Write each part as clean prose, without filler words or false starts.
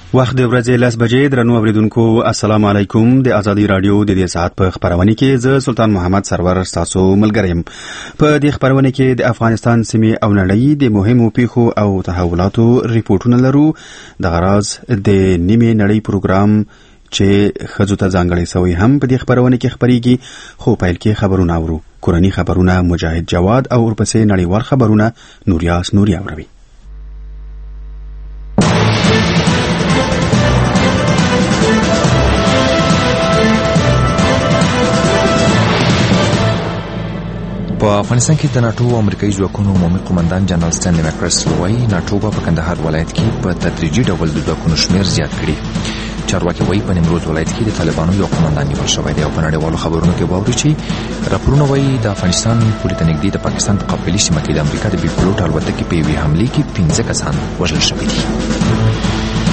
وخت د ورځې 10 بجې درنو اوریدونکو السلام علیکم. د ازادي رادیو د دې ساعت په خبرونه کې زه سلطان محمد سرور تاسو ملګری یم. په دې خبرونه کې د افغانستان سیمې او نړۍ د مهمو پیښو او تحولاتو ریپورتونه لرو. د غراض د نیمه نړۍ پروګرام چې خزو ته ځانګړی سوی هم په دې خبرونه کې خبريږي. خو پیل کې خبرونه اورو. کورنی خبرونه مجاهد جواد او ورپسې نړیوال خبرونه نوریاس نوري اوروي. په افغانستان کې د ناتو او امریکایي ځواکونو عمومي قومندان جنرال سټینلی مکرسل وایي ناتو په کندهار ولایت کې په تدریجي ډول د ځواکونو شمیر زیات کړي. چارواکي وایي په نیمروز ولایت کې د طالبانو یو قومندان نیول شوی دی او په نړیوالو خبرونو کې واوري چې راپورونه وایي د افغانستان پولې ته نږدې د پاکستان په قبلي سیمه کې د امریکا د بي پلوټ الوتکې په یوې حملې کې 15 کسان وژل شوي دي.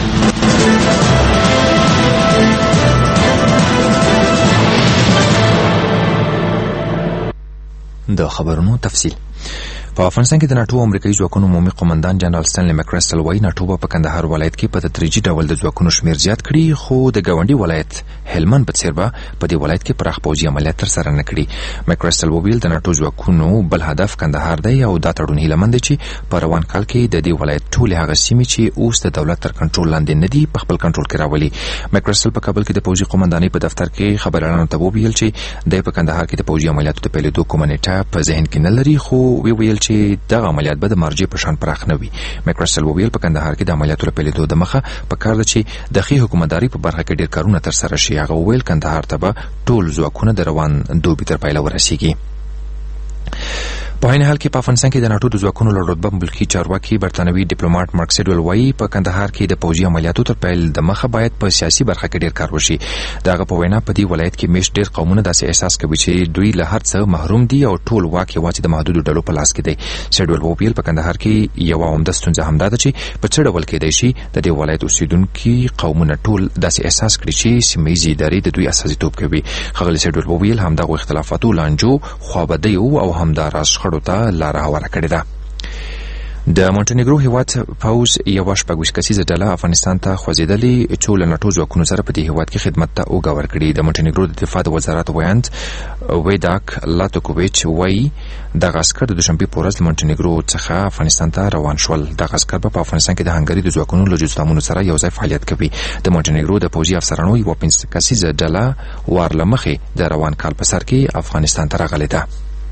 د خبرونو تفصیل. په افغانستان کې د ناتو امریکایي ځواکونو عمومي قومندان جنرال سټینلی مکرسل وایي ناتو په کندهار ولایت کې په تدریجي ډول د ځواکونو شمیر زیات کړي، خو د ګاونډي ولایت هلمند په څیر به په دې ولایت کې پراخ پوځي عملیات ترسره نه کړي. مکرسل وویل د ناتو ځواکونو بل هدف کندهار دی او دا تړون هیلمند چې په روان کال کې د دې ولایت ټول هغه سیمې چې اوس د دولت تر کنټرول لاندې نه دي په خپل کنټرول کې راولي. مکرسل په کابل کې د پوځي قومندانۍ په دفتر کې خبريالانو ته وویل چې د په کندهار کې د پوځي عملیاتو د پیلېدو کومه نیټه په ذهن کې نه لري، خو ویل چې دغه عملیات به د مرجع په شان پراخ نه وي. مکرسل وویل په کندهار کې د عملیاتو لپاره پیلېدو د مخه په کار ده چې د ښې حکومتداري په برخه کې ډېر کارونه ترسره شي. هغه وویل کندهار ته به ټول ځواکونه د روان دوبي تر پایله ورسیږي. په عین حال کې په افغانستان کې د ناتو د ځواکونو له رتبه ملکي چارواکي برتانوي ډیپلوماټ مارک سیډول وایي په کندهار کې د پوځي عملیاتو تر پیل د مخه باید په سیاسي برخه کې ډېر کار وشي. دغه په وینا په دې ولایت کې مېشت ډېر قومونه داسې احساس کوي چې دوی له هر څه محروم دي او ټول واک یوازې د محدودو ډلو په لاس کې دی. سیډول وویل په کندهار کې یوه عمده ستونزه همدا ده چې په څه ډول کېدای شي د دې ولایت اوسیدونکي قومونه ټول داسې احساس کړي چې سیمه ییزې ادارې د دوی استازیتوب کوي. ښاغلي سیډول وویل همدغه اختلافاتو لانجو خوابدیو او همداراز شخړو ته لاره هواره کړې ده. د مونټنیګرو هیواد پوځ یوه 26 کسیزه ډله افغانستان ته خوځېدلې چې له ناتو ځواکونو سره په دې هیواد کې خدمت ته اوږه ورکړي. د مونټنیګرو د دفاع د وزارت ویاند ویداک لاتوکوویچ وایي دغه عسکر د دوشنبې په ورځ د مونټنیګرو څخه افغانستان ته روان شول. دغه عسکر په افغانستان کې د هنګري د ځواکونو له جزدامونو سره یو ځای فعالیت کوي. د مونټنیګرو د پوځي افسرانو یوه 15 کسیزه ډله وار له مخې د روان کال په سر کې افغانستان ته راغلې ده.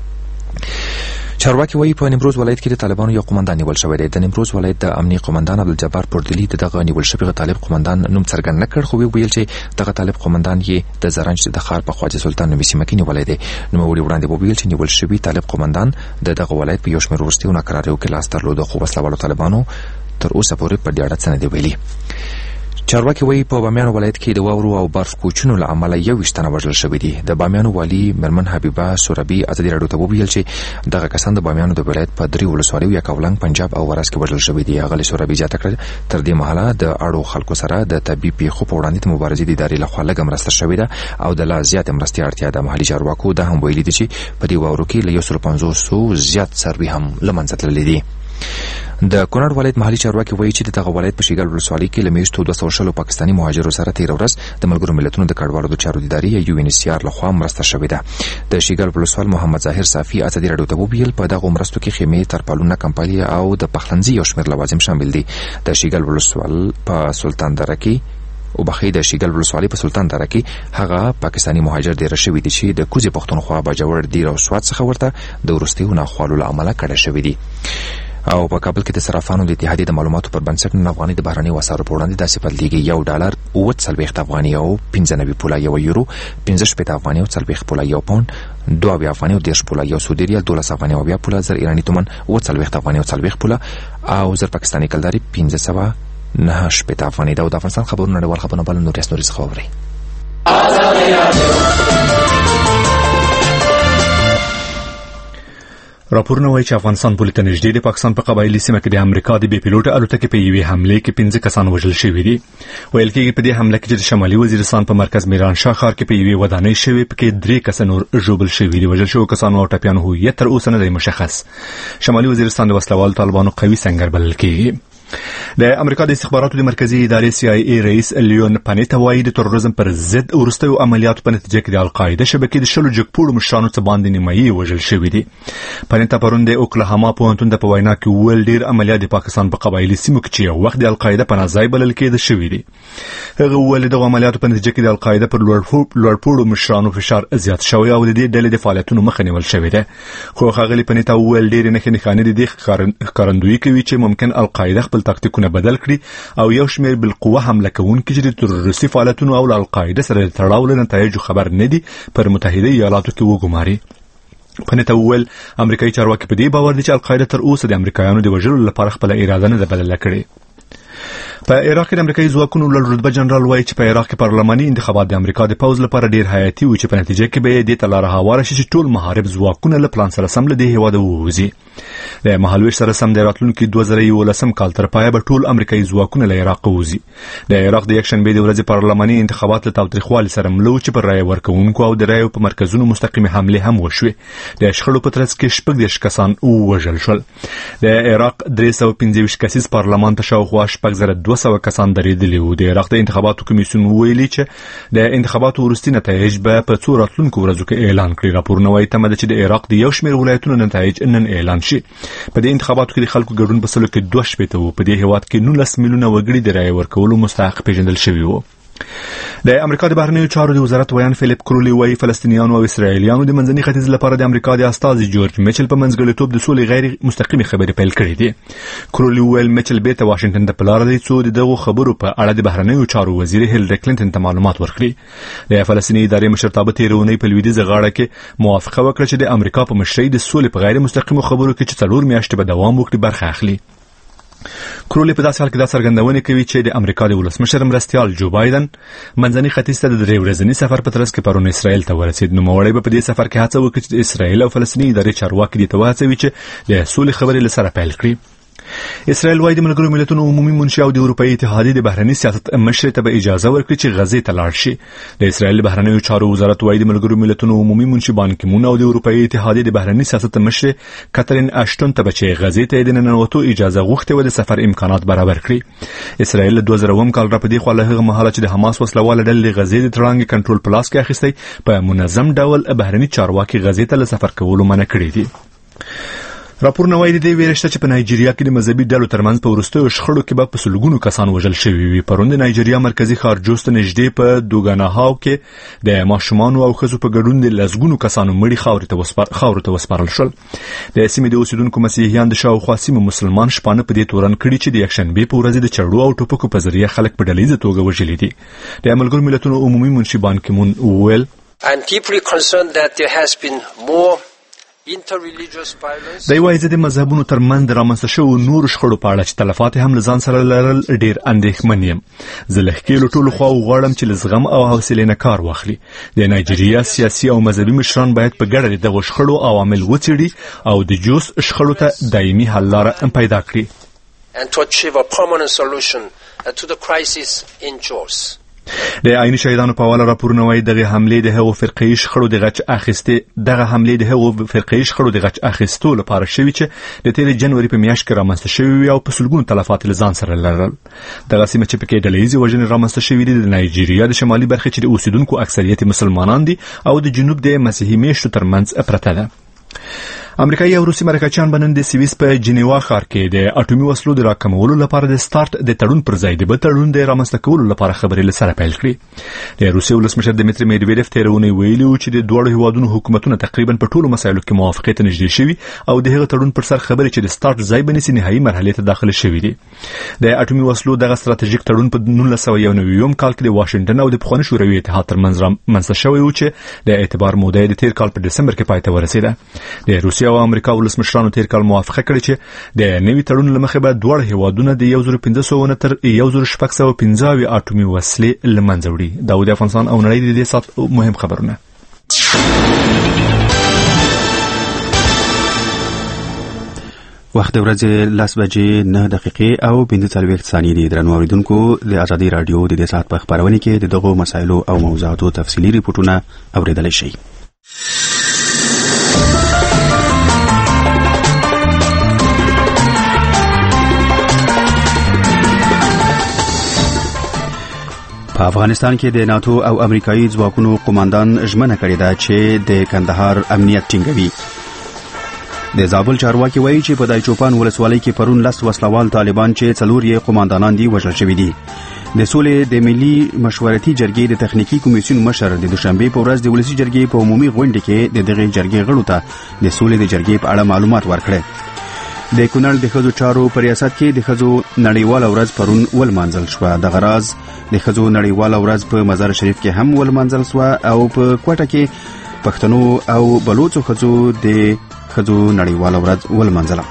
چارواکي وایي په نیمروز ولایت کې د طالبانو یو قومندان نیول شوی دی. د نیمروز ولایت د امنیه قومندان عبدالجبار پردلی دغه نیول شوی طالب قومندان نوم څرګند نه کړ، خو ویل چې دغه طالب قومندان یې د زرنج د ښار په خواجه سلطان نومي سیمه کې نیولی دی. نوموړي وړاندې وویل چې نیول شوی طالب قومندان د دغه ولایت په یو شمېر وروستیو ناکراریو کې لاس درلوده، خو وسلهوالو طالبانو تر اوسه پورې په دې اړه څه نه دي ویلي. چارواکي وایي په بامیان ولایت کې د واورو او برف کوچونو له امله 21 تنه وژل شوي دي. د بامیان والي میرمن حبیبه سوربي ازادي راډیو ته وویل چې دغه کسان د بامیان د ولایت په 3 ولسوالیو یکاولنګ پنجاب او ورس کې وژل شوي دي. هغه سوربي زیاته کړه تر دې مهاله د اړو خلکو سره د طبي پیښو په وړاندې د مبارزې د ادارې لخوا لږه مرسته شوې ده او د لا زیاتې مرستې اړتیا ده. محلي چارواکو دا هم ویلي دي چې په دې واورو کې له 150 زیات څاروي هم له منځه تللي دي. د کونړ ولایت محلي چارواکي وایي چې دغه ولایت په شیګل ولسوالۍ کې له میاشتو 200 پاکستاني مهاجرو سره تېره ورځ د ملګرو ملتونو د کډوالو د چارو ادارې UNHCR لخوا مرسته شوې ده. د شیګل ولسوال محمد ظاهر صافي ازادي راډیو ته وویل په دغه مرستو کې خیمې، ترپالونه، کمپلي او د پخلنځي یو شمېر لوازم شامل دي. د شیګل ولسوال په سلطان دره کې او بخې د شیګل ولسوالۍ په سلطان دره کې هغه پاکستاني مهاجر ډېر شوي دي چې د کوزې پښتونخوا باجوړ دیر او سوات څخه ورته د وروستیو ناخوالو له امله کډه شوي دي. او په کابل کې د صرافانو د اتحادیې د معلوماتو پر بنسټ نن افغاني د بهرنیو اسعارو په وړاندې داسې بدلېږي: $1 اووه افغاني او 95 پوله، €1 15 افغاني او 40 پوله، یو پاونډ 2 افغاني او 10 پوله، یو سعودي ریال 12 افغاني او 20 پوله، 1000 ایراني تومن 40 افغاني او 40 پوله او 1000 پاکستاني کلداري 1509 افغاني. دا د افغانستان خبرونه نړیوال خبرونه بل نور اسنوري څخه اوري. راپورونه وایي چې افغانستان پولې ته نږدې د پاکستان په قبایلي سیمه کې د امریکا د بي پلوټ الوتکې په یوې حملې کې 15 کسان وژل شوي دي. ویل کېږي په دې حمله کې چې د شمالي وزیرستان په مرکز میرانشاه ښار کې په یوې ودانۍ شوې پکې 3 کسان نور ژوبل شوي دي. وژل شوو کسانو او ټپیانو هویت تر اوسه نه دی مشخص. شمالي وزیرستان د وسلوالو طالبانو قوي سنگر بلل کېږي. د امریکا د استخباراتو د مرکزی ادارې CIA رئیس لیون پانیتا وایي د تروریزم پر ضد ورستیو عملیاتو په نتیجه کې د القاعده شبکې د شلو جګپوړو مشرانو څخه باندې نیمایي وژل شوي دي. پانیتا پرون د اوکلاهاما پوهنتون د وینا کې ویل ډیر عملیات د پاکستان په قبایلی سیمو کې چې وخت د القاعده په نازای بلل کېده شوي دي. هغه ویل د عملیاتو په نتیجه کې د القاعده پر لوړپوړو مشرانو فشار زیات شوی او د دې ډلې د فعالیتونو مخه نیول شوې ده. خو ښاغلي پانیتا ویل ډیر نه خنې دي ښکارندویي کوي چې ممکن القاعده خپل تاکتیکونه بدل کړي او یو شمېر بالقوه حمله کوونکي چې د تروریستي فعالیتونو او القاعده سره تړاو لري نتایج خبر نه دي پر متحده ایالاتو کې وګماري. پنځه ویل امریکایي چارواکي په دې باور دي چې القاعده تر اوسه د امریکایانو د وژلو لپاره خپل اراده نه ده بدله کړې. په عراق کې د امریکایي ځواکونو لوړ رتبه جنرال وایي چې په عراق کې پارلماني انتخابات د امریکا د پوز لپاره ډیر حیاتي و چې په نتیجه کې به د تلاره هواره شي چې ټول محارب ځواکونه له پلان سره سم له دې هواده ووځي. د مهالويش سره سم د راتلونکي 2011 کال تر پایه به ټول امریکایي ځواکونه له عراق ووځي. د عراق د یکشنبه د ورځې پارلماني انتخابات له تاوتریخوالي سره ملو چې پر رای ورکوونکو او د رایو په مرکزونو مستقیمه حمله هم وشوه. د شخړو په ترڅ کې شپږ کسان وژل شول. د عراق 325 کسیز پارلمان ته شاوخوا 4200 کسان درېدلي وو. د عراق د انتخاباتو کمیسیون ویلي چې د انتخاباتو وروستي نتایج به په څو راتلونکو ورځو کې اعلان کړي. راپورونه وايي تمه ده چې د عراق د یو شمېر ولایتونو نتایج نن اعلان شي. په دې انتخاباتو کې د خلکو ګډون په سلو کې 2 شپېته وو. په دې هیواد کې 19 میلیونه وګړي د رای ورکولو مستحق پیژندل شوي وو. د امریکا د بهرنیو چارو د وزارت ویان فلیپ کرولی وایي فلسطینیانو او اسرایلیانو د منځني ختیځ لپاره د امریکا د استازي جورج میچل په منځګړیتوب د سولې غیر مستقیمه خبرې پیل کړې دي. کرولی ویل میچل به ته واشنگټن ته پلار دی څو دغه خبرو په اړه د بهرنیو چارو وزیر هیلری کلینټن ته معلومات ورکړي. د فلسطیني ادارې مشرتابه تیرونی په لویدیځ غاړه کې موافقه وکړه چې د امریکا په مشرۍ د سولې په غیر مستقیمه خبرو کې چې 4 میاشتې به دوام وکړي برخه اخلي. کرولی په داسې حال کې دا څرګندونه کوي چې د امریکا د ولسمشر مرستیال جو بایدن منځني ختیځ ته د 3 ورځني سفر په ترڅ کې پرون اسرائیل ته ورسید. نو موړی په دې سفر کې هڅه وکړي چې اسرائیل او فلسطیني ادارې چارواکي دي ته وهڅوي چې د سولې خبرې لسره پیل کړي. اسرائیل وايي د ملګرو ملتونو عمومي منشي او د اروپאי اتحادیې د بهرنی سیاست مشر ته به اجازه ورکړي چې غزې ته لاړ شي. د اسرائیل بهرنیو چارو وزارت وايي د ملګرو ملتونو عمومي منشي بان کی مون او د اروپאי اتحادیې د بهرنی سیاست مشر کاترین اشټون ته به غزې ته د ننوتو اجازه غوښتي و د سفر امکانات برابر کړي. اسرائیل 2000 کال را په دې خو له هغه مهاله چې د حماس وسلواله ډلې غزې د ترانګ کنټرول پلاس کې اخیستي په منظم ډول بهرنی چارواکي غزې ته سفر کولو منع کړی دي. راپورونه وايي د ویرشته چې په نایجیریا کې د مذهبي ډلو ترمنځ په ورستیو شخړو کې به په سلګونو کسان وژل شوي وي. پرون د نایجیریا مرکزی ښار جوس ته نږدې په دوګاناهاو کې د ماشومان او ښځو په ګډون د لسګونو کسانو مړي خاورو ته وسپارل شول. د سیمې د اوسیدونکو مسیحیان د شاوخوا سیمو مسلمان شپانه په دې تورن کړي چې د یکشنبه په ورځ د چړو او ټوپکو په ذریعہ خلک په ډلهیزه توګه وژلي دي. د ملګرو ملتونو عمومي منشي بان کی مون ویل I am deeply concerned that there has been more د یو ځای د مذهبونو ترمنځ رامنځته شوو نور شخړو په اړه چې تلفات هم لزان سره لرل ډیر اندېښمن یم. زه له ښکېلو ټولو خواو غواړم چې له زغم او حوصلې نه کار واخلي. د نایجیریا سیاسي او مذهبي مشران باید په ګډه د دغو شخړو عوامل وڅېړي او د جوس شخړو ته دایمي حل لاره پیدا کړي. and to achieve a permanent solution to the crisis in Jos. د عیني شهیدانو په حواله راپورونه وايي دغه حمله د هغو فرقه‌ای شخړو د غچ اخیستو لپاره شوی چې د 13 جنوري په میاشت کې رامنځته شوی او په سلګونو تلفات لزان سره لرل. دغه سیمه چې پکې ډلهیزې وژنې رامنځته شوې دي د نایجیریا د شمالي برخې چې د اوسیدونکو اکثریت مسلمانان دي او د جنوب د مسیحي میشتو ترمنځ پرته ده. امریکایي او روسي مرکچیان بنن د سویس په جنیوا ښار کې د اټومي وسلو د راکمولو لپاره د سٹارټ د تړون پر ځای د تړون د رامنځته کولو لپاره خبرې لسره پیل کړې. د روسي ولسمشر دمیتری میدویدف تیرونه ویلي چې د دوه هیوادونو حکومتونه تقریبا په ټولو مسایلو کې موافقه ته نږدې شوي او د هغه تړون پر سر خبرې چې د سٹارټ ځای بنسي نهایي مرحله ته داخله شوي دي. د اټومي وسلو دغه ستراتیژیک تړون په 1991 کال کې د واشنگټن او د پخواني شوروي اتحاد ترمنځ رامنځته شوی و چې د اعتبار موده د تیر کال په دسمبر کې پای ته ورسېده. د روسیا او امریکا ولسمشرانو تیر کال موافقه کړې چې د نوي تړون لمخې به دوه هیوادونه د 1500 تر 1650 اټومي وسلې لمنځه وړي. داود افغانستان او نړۍ د دې سات مهم خبرونه. وخت ورځې 10 بجې 9 دقیقې او 45 ثانیې دي. درنو اوریدونکو د ازادي رادیو د دې سات په خبرونه کې د دغو مسایلو او موضوعاتو تفصیلي ریپورتونه اوریدلای شئ. په افغانستان کې د ناتو او امریکایي ځواکونو قوماندان ژمنه کړې ده چې د کندهار امنیت ټینګوي. د زابل چارواکي وایي چې په دایچوپان ولسوالۍ کې پرون 10 وسلوال طالبان چې 4 یې قوماندانان دي وژل شوي دي. د سولې د ملي مشورتي جرګې د تخنیکی کمیسیون مشر د دوشنبه په ورځ د ولسی جرګې په عمومي غونډه کې د دغه جرګې غړو ته د سولې د جرګې په اړه معلومات ورکړل. د کونړ د خزو چارو په ریاست کې د خزو نړیواله ورځ پرون ولمانځل شو. د غراز د خزو نړیواله ورځ په مزار شریف کې هم ولمانځل شو او په کوټه کې پښتنو او بلوچو خزو د خزو نړیواله ورځ ولمانځله.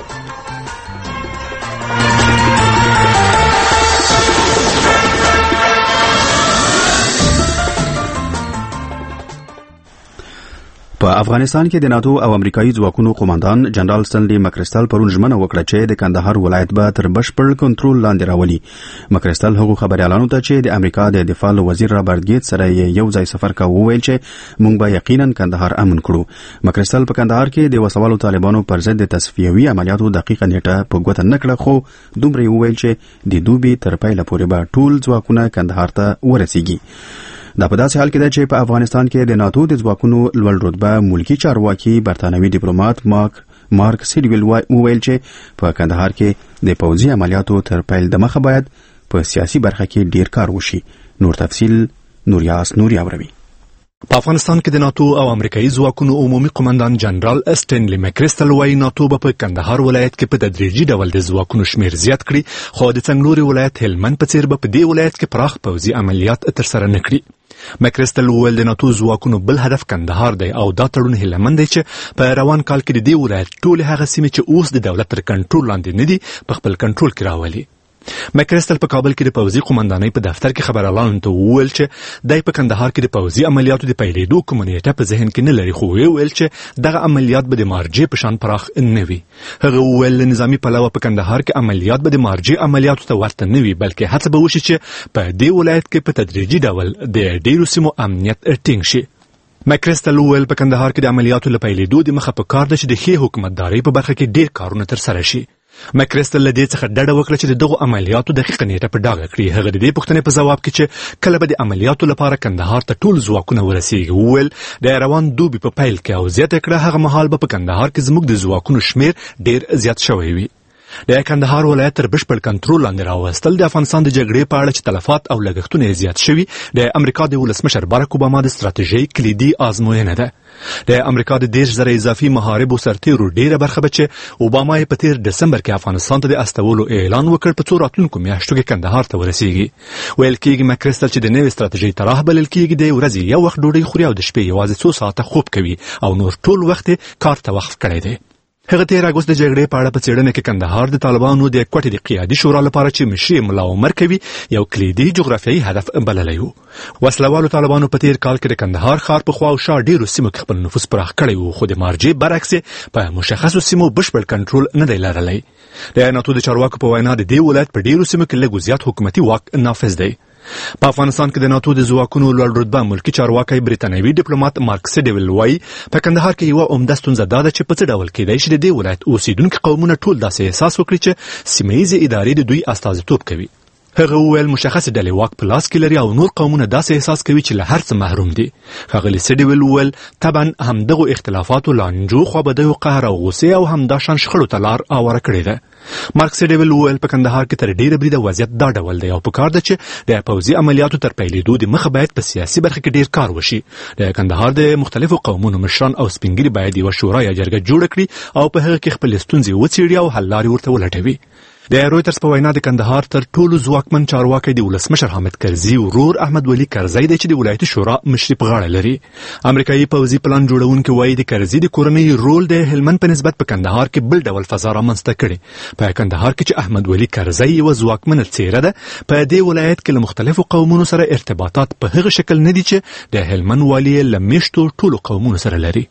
په افغانستان کې د ناتو او امریکایي ځواکونو قوماندان جنرال سټنلی مکرستل پرون ژمنه وکړه چې د کندهار ولایت به تر بشپړ کنټرول لاندې راولي. مکرستل هغو خبريالانو ته چې د امریکا د دفاع وزیر رابرټ گیټس سره یو ځای سفر کاوه ویل چې موږ به یقینا کندهار امن کړو. مکرستل په کندهار کې د وسوالو طالبانو پر ضد د تصفیوي عملیاتو دقیقه نیټه په ګوته نه کړه، خو دومره ویل چې د دوبي تر پیله پورې به ټول ځواکونه کندهار ته ورسیږي. دا په داسې حال کې ده چې په افغانستان کې د ناتو د ځواکونو لوړ رتبه ملکی چارواکي برتانوي ډیپلوماټ مارک سیډویل ویل چې په کندهار کې د پوځي عملیاتو تر پیل دمخه باید په سیاسي برخه کې ډیر کار وشي. نور تفصیل نوریاس نوري اوروي. په افغانستان کې د ناتو او امریکایي ځواکونو عمومي قوماندان جنرال سټنلی مکرستل وايي ناتو په کندهار ولایت کې په تدریجي ډول د ځواکونو شمیر زیات کړي، خو د څنګلوري ولایت هلمند په څیر په دې ولایت کې پراخ پوځي عملیات ترسره نه کړي. مکرستل وویل د ناتو ځواکونو بل هدف کندهار دی او دا تړون هلمند دی چې په روان کال کې د دې ولایت ټول هغه سیمې چې اوس د دولت تر کنټرول لاندې نه دي په خپل کنټرول کې راولي. مکرستل په کابل کې د پوځي قوماندانۍ په دفتر کې خبريالانو ته وویل چې دای په کندهار کې د پوځي عملیاتو د پیلېدو کوم نیټه په ذهن کې نه لري، خو ویل چې دغه عملیات به د مارجې په شان پراخ نه وي. هغه وویل نظامی پلوه په کندهار کې عملیات به د مارجې عملیاتو ته ورته نه وي، بلکې هڅه به وشي چې په دې ولایت کې په تدریجي ډول د ډیرو سیمو امنیت ټینګ شي. مکرستل وویل په کندهار کې د عملیاتو له پیلېدو د مخه په کار ده چې د ښې حکومتدارۍ په برخه کې ډیر کارونه ترسره شي. مکرستل له دې څخه ډډه وکړه چې دغه عملیاتو دقیقه نیټه په ډاګه کړي. هغه د دې پوښتنې په ځواب کې چې کله به د عملیاتو لپاره کندهار ته ټول ځواکونه ورسیږي، وویل د روان دوبي په پیل کې او زیاته کړه هغه مهال به په کندهار کې زموږ د ځواکونو شمیر ډیر زیات شوی وي. د کندهار ولایت تر بشپړ کنټرول لاندې راوستل د افغانستان د جګړې په اړه چې تلفات او لګښتونه زیات شوي د امریکا د ولسمشر باراک اوباما د ستراتیژۍ کلیدي آزموینه ده. د امریکا د 10,000 اضافي محاربو سرتیرو ډیره برخه به چې اوباما یې په تیر دسمبر کې افغانستان ته د استولو اعلان وکړ په څو راتلونکو میاشتو کې کندهار ته ورسیږي. ویل کېږي مکرستل چې د نوې ستراتیژۍ طرح بلل کېږي د ورځې یو وخت ډوډۍ خوري او د شپې یوازې 2 ساعته خوب کوي او نور ټول وخت کار ته وقف کړی دی. هغه 13 اگست د جګړې په اړه په څېړنه کې کندهار د طالبانو د کوټې د قیادي شورا لپاره چې مشري ملا عمر کوي یو کلیدي جغرافیایي هدف بللی و. وسلوالو طالبانو په تیر کال کې د کندهار ښار په خوا او شا ډیرو سیمو کې خپل نفوذ پراخ کړی و، خو د مارجې برعکس په مشخصو سیمو بشپړ کنټرول نه دی لرلی. د ناتو د چارواکو په وینا د دې ولایت په ډیرو سیمو کې لږ زیات حکومتي واک نافذ دی. په افغانستان کې د ناتو د ځواکونو لوړ رتبه ملکی چارواکي برتانوي ډیپلوماټ مارک سیډویل وایي په کندهار کې یو عمده ستونزه دا ده چې په څه ډول کېدای شي د دې ولایت اوسیدونکو قومونه ټول داسې احساس وکړي چې سیمه ییزې ادارې د دوی استازیتوب کوي. هغه وویل مشخص ډلې واک په لاس کې لري او نور قومونه داسې احساس کوي چې له هر څه محروم دي. ښاغلي سیډویل وویل طبعا همدغو اختلافاتو لانجو خوابدیو قهر او غوسې او همداشان شخړو ته لار اواره کړې ده. مارک سیډویل وویل په کندهار کې تر ډیره بریده وضعیت دا ډول دی او په کار ده چې د پوځي عملیاتو تر پیلېدو د مخه باید په سیاسي برخه کې ډیر کار وشي. د کندهار د مختلفو قومونو مشران او سپینګری باید یو شورا یا جرګه جوړ کړي او په هغه کې خپل ستونزې وڅېړي او حل لارې ورته ولټوي. د رويټرز په وینا د کندهار تر ټولو ځواکمن چارواکي د ولسمشر حامد کرزي ورور احمد ولی کرزي دی چې د ولایتي شورا مشري په غاړه لري. امریکایي پوځي پلان جوړونکي وایي د کرزي د کورنۍ رول د هلمند په نسبت په کندهار کې بل ډول فضا رامنځته کړي. په کندهار کې چې احمد ولی کرزي یو ځواکمن څیره ده په دې ولایت کې له مختلفو قومونو سره ارتباطات په هغه شکل نه دي چې د هلمند والی له میشتو ټولو قومونو سره لري.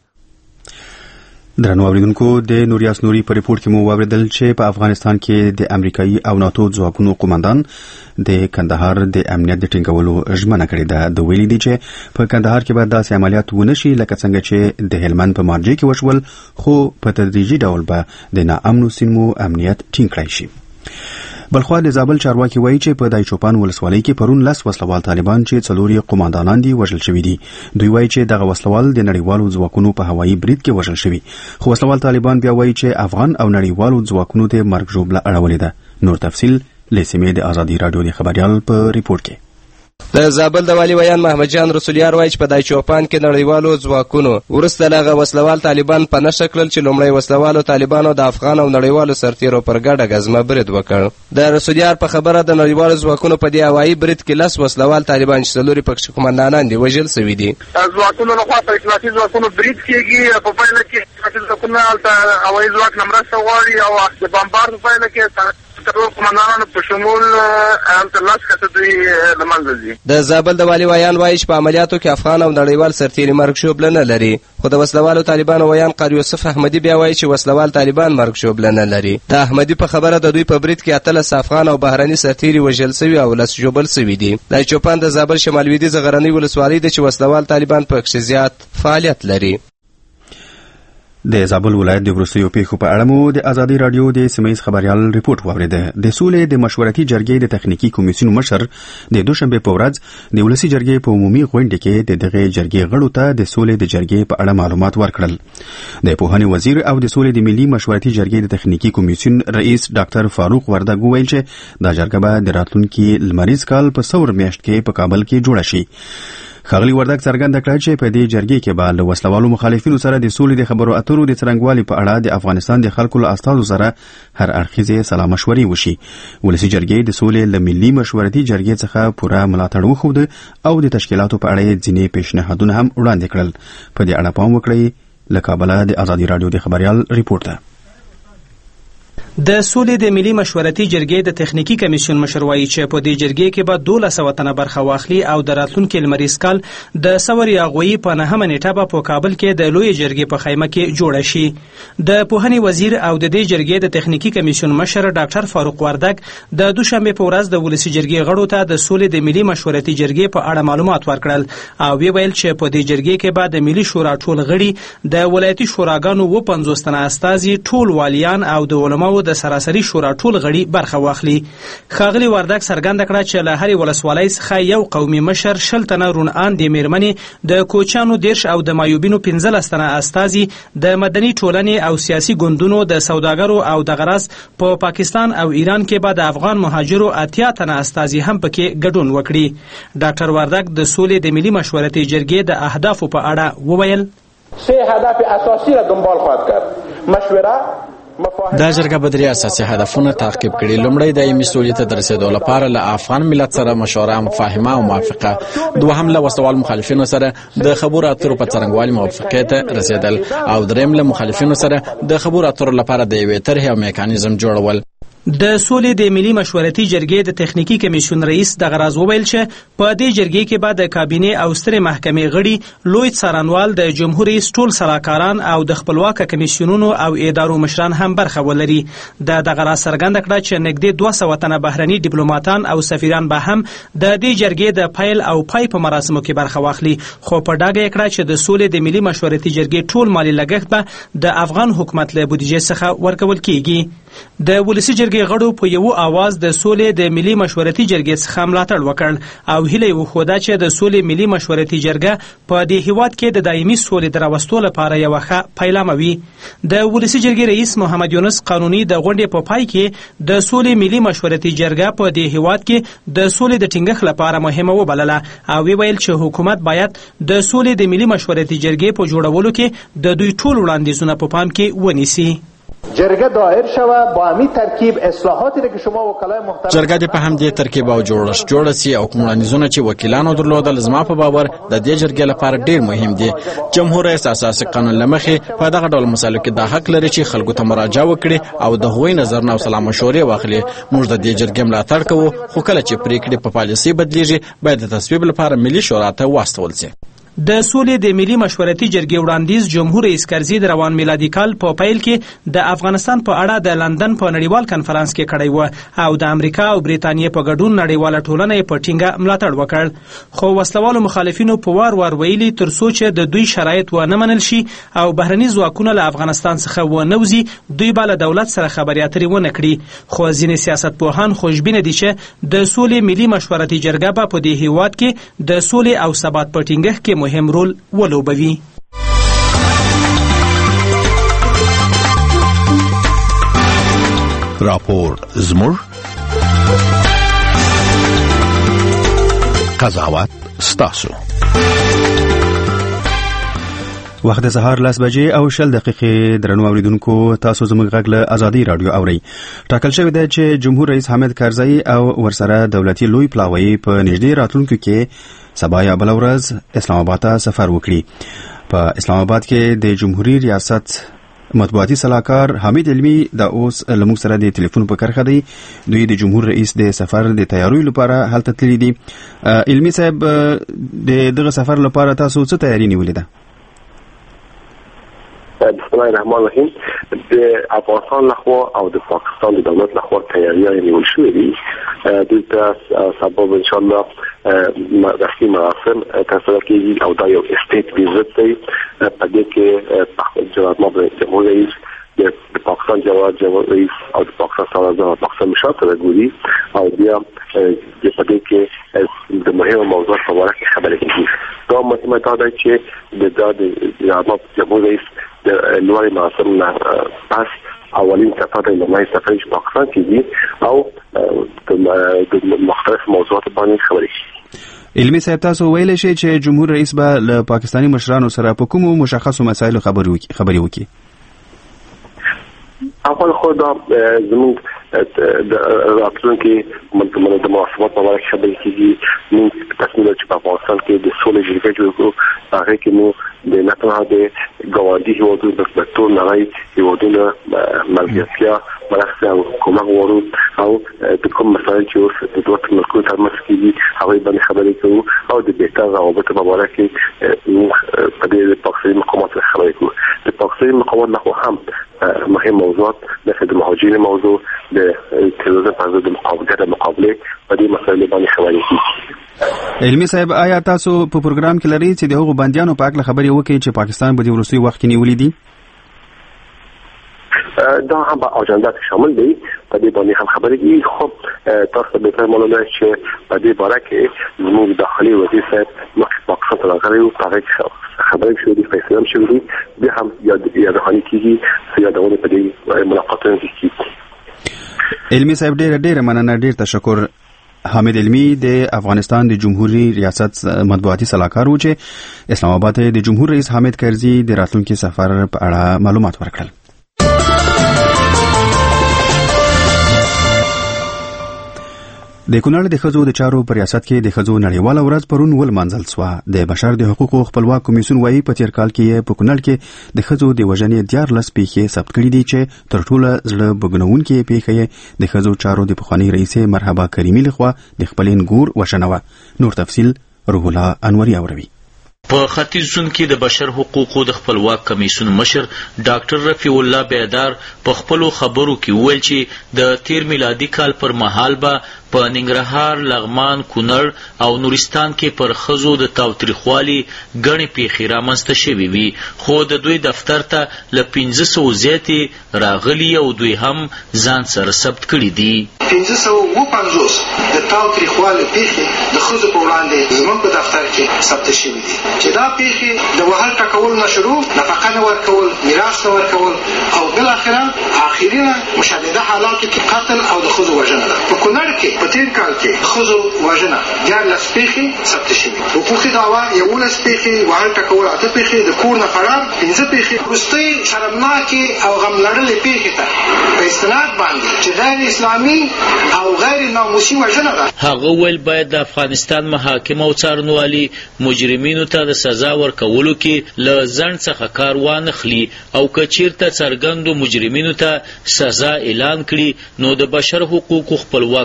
درنو اوریدونکو د نوریاس نوري په ریپورت کې مو واوریدل چې په افغانستان کې د امریکایي او ناتو ځواکونو قوماندان د کندهار د امنیت د ټینګولو ژمنه کړې ده. د ویلي دي چې په کندهار کې به داسې عملیات ونشي لکه څنګه چې د هلمند په مارجې کې وشول، خو په تدریجي ډول به د ناامنو سیمو امنیت ټینګ کړی شي. بلخوا د زابل چارواکي وایي چې په دایچوپان ولسوالۍ کې پرون 10 وسلوال طالبان چې 4 قوماندانان دي وژل شوي دي. دوی وایي چې دغه وسلوال د نړیوالو ځواکونو په هوایي برید کې وژل شوي، خو وسلوال طالبان بیا وایي چې افغان او نړیوالو ځواکونو ته مرګ ژوبله اړولې ده. نور تفصیل لسمې د آزادي رادیو د خبريال په ریپورت کې. د زابل د والی ویان محمد جان رسولیار وایي چې په دایچوپان کې نړیوالو ځواکونو وروسته دغه وسلوال طالبان په نښه کړل چې لومړی وسلوالو طالبانو د افغان او نړیوالو سرتیرو پر ګډه ګزمه برید وکړ. د رسولیار په خبره د نړیوالو ځواکونو په دې هوایي برید کې 10 وسلوال طالبان چې 4 پکښې قوماندانان دي وژل شوي دي. ځواکونو لخوا په اطلاعاتي ځواکونو برید کېږي، په پایله کې اطلاعاتي ځواکونه هلته هوایي ځواک نه مرسته غواړي او د بمبار په پایله کې قوماندانانو په شمول هلته 10 کسه دوی له منځه ځي. د زابل د والي ویان وایي چې په عملیاتو کې افغان او نړیوال سرتیري مرګ ژوبله نه لري، خو د وسلوالو طالبانو ویان قاری یوسف احمدي بیا وایي چې وسلوال طالبان مرګ ژوبله نه لري. د احمدي په خبره د دوی په برید کې 18 افغان او بهرني سرتیري وژل شوي او 10 ژوبل شوي دي. د چوپان د زابل شمال لویدیځ غرنۍ ولسوالۍ د چې وسلوال طالبان په کې زیات فعالیت لري. د زابل ولایت د وروستیو پیښو په اړه مو د آزادي رادیو د سیمه‌ییز خبريال ریپورت واوریده. د سولې د مشورتي جرګې د تخنیکی کمیسیون مشر د دوشنبه په ورځ د ولسی جرګې په عمومي غونډه کې د دغه جرګې غړو ته د سولې د جرګې په اړه معلومات ورکړل. د پوهنې وزیر او د سولې د ملي مشورتي جرګې د تخنیکی کمیسیون رئیس ډاکټر فاروق وردګ وویل چې دا جرګه به د راتلونکي لمریز کال په ثور میاشت کې په کابل کې جوړه شي. ښاغلي وردګ څرګنده کړه چې په دې جرګې کې به له وسلوالو مخالفینو سره د سولې د خبرو اترو د څرنګوالي په اړه د افغانستان د خلکو له استازو سره هر اړخیزه سلا مشورې وشي. ولسی جرګې د سولې له ملي مشورتي جرګې څخه پوره ملاتړ وښود او د تشکیلاتو په اړه ځینې پیشنهادونه هم وړاندې کړل. په دې اړه پام وکړئ. له کابل د آزادي رادیو د خبريال ریپورت ده. د سولې د ملي مشورتي جرګې د تخنیکی کمیسیون مشر وایي چې په دې جرګې کې به 1200 تنه برخه واخلي او د راتلونکي لمریز کال د ثور یاغوي په 9مه نیټه به په کابل کې د لوی جرګې په خیمه کې جوړه شي. د پوهنې وزیر او د دې جرګې د تخنیکی کمیسیون مشر ډاکټر فاروق وردګ د دوشنبه په ورځ د ولسی جرګې غړو ته د سولې د ملي مشورتي جرګې په اړه معلومات ورکړل او ویل چې په دې جرګې کې به د ملي شورا ټول غړي، د ولایتي شوراګانو 50 تنه استازي، ټول والیان او د علماو د سراسري شورا ټول غړي برخه واخلي. ښاغلي وردګ څرګنده کړه چې له هرې ولسوالۍ څخه یو قومي مشر، 10 تنه رونان د میرمنې، د کوچانو 10 او د مایوبینو 15 تنه استازي، د مدني ټولنې او سیاسي ګوندونو، د سوداګرو او د غرض په پاکستان او ایران کې به د افغان مهاجرو 80 تنه استازي هم پکې ګډون وکړي. ډاکټر وردګ د سولې د ملي مشورتي جرګې د اهدافو په اړه وویل: 3 هدف اساسي را دنبال خواهد کرد. مشوره دا جرګه به 3 اساسي هدفونه تعقیب کړي. لومړی دایمي سولې ته د رسیدو لپاره له افغان ملت سره مشوره، مفاهمه او موافقه. دوهم له وسلوال مخالفینو سره د خبرو اترو په څرنګوالي موافقت رسیدل او دریم له مخالفینو سره د خبرو اترو لپاره د یوې طرحې او میکانیزم جوړول. د سولې د ملي مشورتي جرګې د تخنیکی کمیسیون رئیس د غراز وویل چې په دې جرګې کې به د کابینې او سترې محکمې غړي، لوی څارنوال، د جمهور رئیس ټول سلاکاران او د خپلواک کمیسیونونو او ادارو مشران هم برخه ولري. د غراز څرګنده کړه چې نږدې 200 تنه بهرني ډیپلوماټان او سفیران به هم د دې جرګې د پیل او پای په مراسمو کې برخه واخلي. خو په ډاګه کړه چې د سولې د ملي مشورتي جرګې ټول مالی لګښت به د افغان حکومت له بودیجې څخه ورکول کیږي. د ولسی جرګې غړو په یو आवाज د سولې د ملي مشورتي جرګې څخه ملاتړ وکړ او هیله وښوده چې د سولې ملي مشورتي جرګه په دې هیواد کې د دایمي سولې دراوستو لپاره یو ښه پیلامه وي. د ولسی جرګې رئیس محمد یونس قانوني د غونډې په پای کې د سولې ملي مشورتي جرګه په دې هیواد کې د سولې د ټینګښت لپاره مهمه وبلله او ویل چې حکومت باید د سولې د ملي مشورتي جرګې په جوړولو کې د دوی ټول وړاندیزونه په پام کې ونیسي. جرګه دایر شوه با همین ترکیب اصلاحاتی که شما وکلای محترم جرګه د په هم دې ترکیب او جوړ سي او کومړانیزونه چې وکیلانو درلودل زما په باور د دې جرګې لپاره ډیر مهم دي. جمهور رئیس اساسي قانون لمخې په دغه ډول مسایلو کې د حق لري چې خلکو ته مراجعه وکړي او د هغوی نظرونه او سلا مشورې واخلي. موږ د دې جرګې ملاتړ کوو، خو کله چې پریکړې په پالیسي بدلیږي باید د تصویب لپاره ملي شورا ته واستول شي. د سولې د ملي مشورتي جرګې وړاندیز جمهور رئیس کرزي د روان میلادي کال په پیل کې د افغانستان په اړه د لندن په نړیوال کنفرانس کې کړی و او د امریکا او بریتانیې په ګډون نړیواله ټولنه یې په ټینګه ملاتړ وکړ، خو وسلوالو مخالفینو په وار ویلي تر څو چې د دوی شرایط ونه منل شي او بهرني ځواکونه له افغانستان څخه ونه وځي، دوی به له دولت سره خبرې اترې ونه کړي. خو ځینې سیاستپوهان خوشبینه دي چې د سولې ملي مشورتي جرګه به په دې هیواد کې د سولې او ثبات په ټینګښت کې مهم رول ولوبوي. راپور زموږ قضاوت ستاسو. وخت د سهار 10 بجې او 10 دقیقې. درنو اوریدونکو، تاسو زموږ غږ له آزادي رادیو اورئ. ټاکل شوی دی چې جمهور رئیس حامد کرزي او ورسره دولتي لوی پلاوی په نږدې راتلونکو کې سبا یا بل ورځ اسلام آباد ته سفر وکړي. په اسلام آباد کې د جمهوریت ریاست مطبوعاتي صلاحکار حمید علمي د اوس لموږ سره د ټلیفون په کرخه دی. دوی د جمهور رئیس د سفر د تیاریو لپاره هلته تللي دي. علمي صاحب، د دغه سفر لپاره تاسو څه تیاری نیولې ده؟ بسم الله الرحمن الرحیم. د افغانستان لخوا او د پاکستان د دولت لخوا تیاریان نیول شوې دي. دوی ته سبا ان شاء الله رسمي مراسم ترسره کیږي او دا یو اسټیټ ویزټ دی. په دې کې جناب جمهور رئیس د پاکستان جمهور رئیس او د پاکستان صدر پاکستان مشاور ګوري او بیا په دې کې د مهمو موضوعاتو په اړه خبرې کیږي. دا مهمه ده چې د جناب جمهور رئیس د لوی مراسم نه پس اولین سفر د لومړی سفر چې پاکستان کې دي او د مختلف موضوعات باندې خبرې شي. علمي صاحب، تاسو ویلی شئ چې جمهور رئیس به له پاکستاني مشرانو سره په کومو مشخصو مسایلو خبرې وکړي؟ اول خو دا زموږ د راتلونکي د موافقت په اړه خبرې کیږي. موږ تصمیم لرو چې په افغانستان کې د سولې جرګه جوړ کړو. هغه کې مو د نه تنها د ګاونډي هیوادونو د ټول نړۍ هیوادونو ملګرتیا مرسته او کومک غواړو او د کوم مسایل چې اوس د دوه ملکونو ترمنځ کېږي هغه باندې خبرې کوو او د بهتر روابطو په اړه کې موږ په دې پاکستاني مقامات سره خبرې کوو. د پاکستاني مقامات لخوا هم مهم موضوعات مثل د مهاجرین موضوع، د تروریزم په اړه د مقابله په دې مسایلو باندې خبرې کوي. علمي صاحب، آیا تاسو په پروګرام کې لرئ چې د هغو بندیانو په اړه خبرې وکړي چې پاکستان په دې وروستي وخت کې نیولي دي؟ دا هم په اجنډا کې شامل دی. په دې باندې هم خبرې کیږي. خو تاسو به تر معلومه چې په دې باره کې زموږ داخلي وزیر صاحب مخکې پاکستان ته راغلی و، هغه خبرې شوې دي، فیصله هم شوې دي. بیا هم یادونه کیږي، یادونه په دې ملاقاتونو کې کیږي. علمي صاحب، ډېر مننه، ډېر تشکر. حامد علمي د افغانستان د جمهوریت ریاست مطبوعاتي صلاحکار و چې اسلام آباد ته د جمهور رئیس حامد کرزي د راتلونکي سفر په اړه معلومات ورکړل. د کونړ د ښځو د چارو په ریاست کې د ښځو نړیواله ورځ پرون ولمانځل شوه. د بشر د حقوقو خپلواک کمیسیون وايي په تیر کال کې په کونړ کې د ښځو د وژنې 14 پیښې ثبت کړي دي چې تر ټوله زړه بګنونکې پیښې د ښځو چارو د پخواني رئیس مرحبا کریمي لخوا د خپلین ګور وشنه وه. نور تفصیل روح الله انوري اوروي. په ختیځ سند کې د بشر حقوقو د خپلواک کمیسیون مشر ډاکټر رفیع الله بیدار په خپلو خبرو کې وویل چې د تیر میلادي کال پر مهال به په ننګرهار، لغمان، کونړ او نورستان کې پر ښځو د تاوتریخوالي ګڼې پیښې رامنځته شوې وي، خو د دوی دفتر ته له 500 زیاتې راغلي او دوی هم ځان سره ثبت کړي دي. 550 د تاوتریخوالي پیښې د ښځو په وړاندې زموږ په دفتر کې ثبت شوي دي چې دا پیښې د وهل ټکول نه شروع، نفقه نه ورکول، میراث نه ورکول او بالاخره آخرینه مشدده حالاتو کې قتل او د ښځو وژنه ده. په کونړ کې په تیر کال کې ښځو وژنه 14 پیښې ثبت شوي، حقوقي دعوا 11 پیښې، وهل ټکول 8 پیښې، د کور نه فرار 5 پیښې. وروستۍ شرمناکې او غم لړلې پیښې ته په استناد باندې چې غیر اسلامي او غیر ناموسي وژنه ده. هغه ویل باید د افغانستان محاکم او څارنوالي مجرمینو ته د سزا ورکولو کې له ځنډ څخه کار وانخلي او که چیرته څرګندو مجرمینو ته سزا اعلان کړي نو د بشر حقوقو خپلواک کمیسیون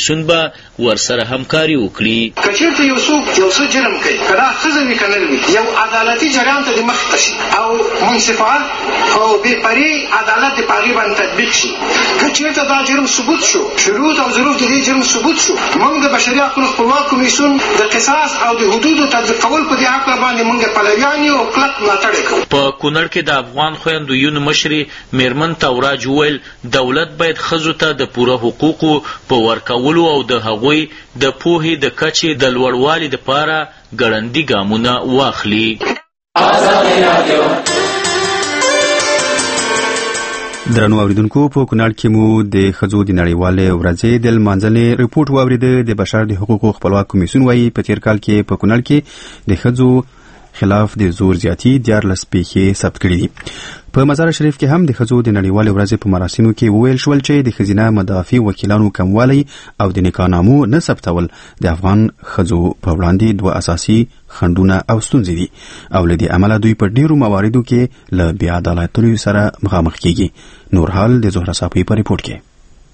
کمیسیون به ورسره همکاري وکړي. که چېرته یو څوک یو څه جرم کوي، که دا ښځه وي که نر وي، یو عدالتي جریان ته د مخې شي او منصفانه او بې پرې عدالت د په هغې باندې تطبیق شي. که چېرته دا جرم ثبوت شو، شروط او ظروف د دې جرم ثبوت شو، موږ د بشري حقونو خپلواک کمیسیون د قصاص او د حدودو تطبیق کول په دې هکله باندې موږ پلویان یو او کلک ملاتړ یې کوو. په کونړ کې د افغان خویندویونو مشرې میرمن توراج وویل دولت باید ښځو ته د پوره حقوقو په ورکولو او د هغوی د پوهې د کچې د لوړوالي دپاره ګړندي ګامونه واخلي. درنو اوریدونکو، په کونړ کې مو د ښځو د نړیوالې ورځې د لمانځنې رپورټ واورېده. د بشر د حقوقو خپلواک کمیسیون وایي په تیر کال کې په کونړ کې د ښځو خلاف د زور زیاتي 14 پیښې ثبت کړي دي. په مزار شریف کې هم د ښځو د نړیوالې ورځې په مراسمو کې وویل شول چې د ښځینه مدافع وکیلانو کموالی او د نکاحنامو نه ثبتول د افغان ښځو په وړاندې دوه اساسي خنډونه او ستونزې دي او له دې امله دوی په ډیرو مواردو کې له بې عدالتیو سره مخامخ کیږي. نور حال د زهره صافی په ریپورت کې.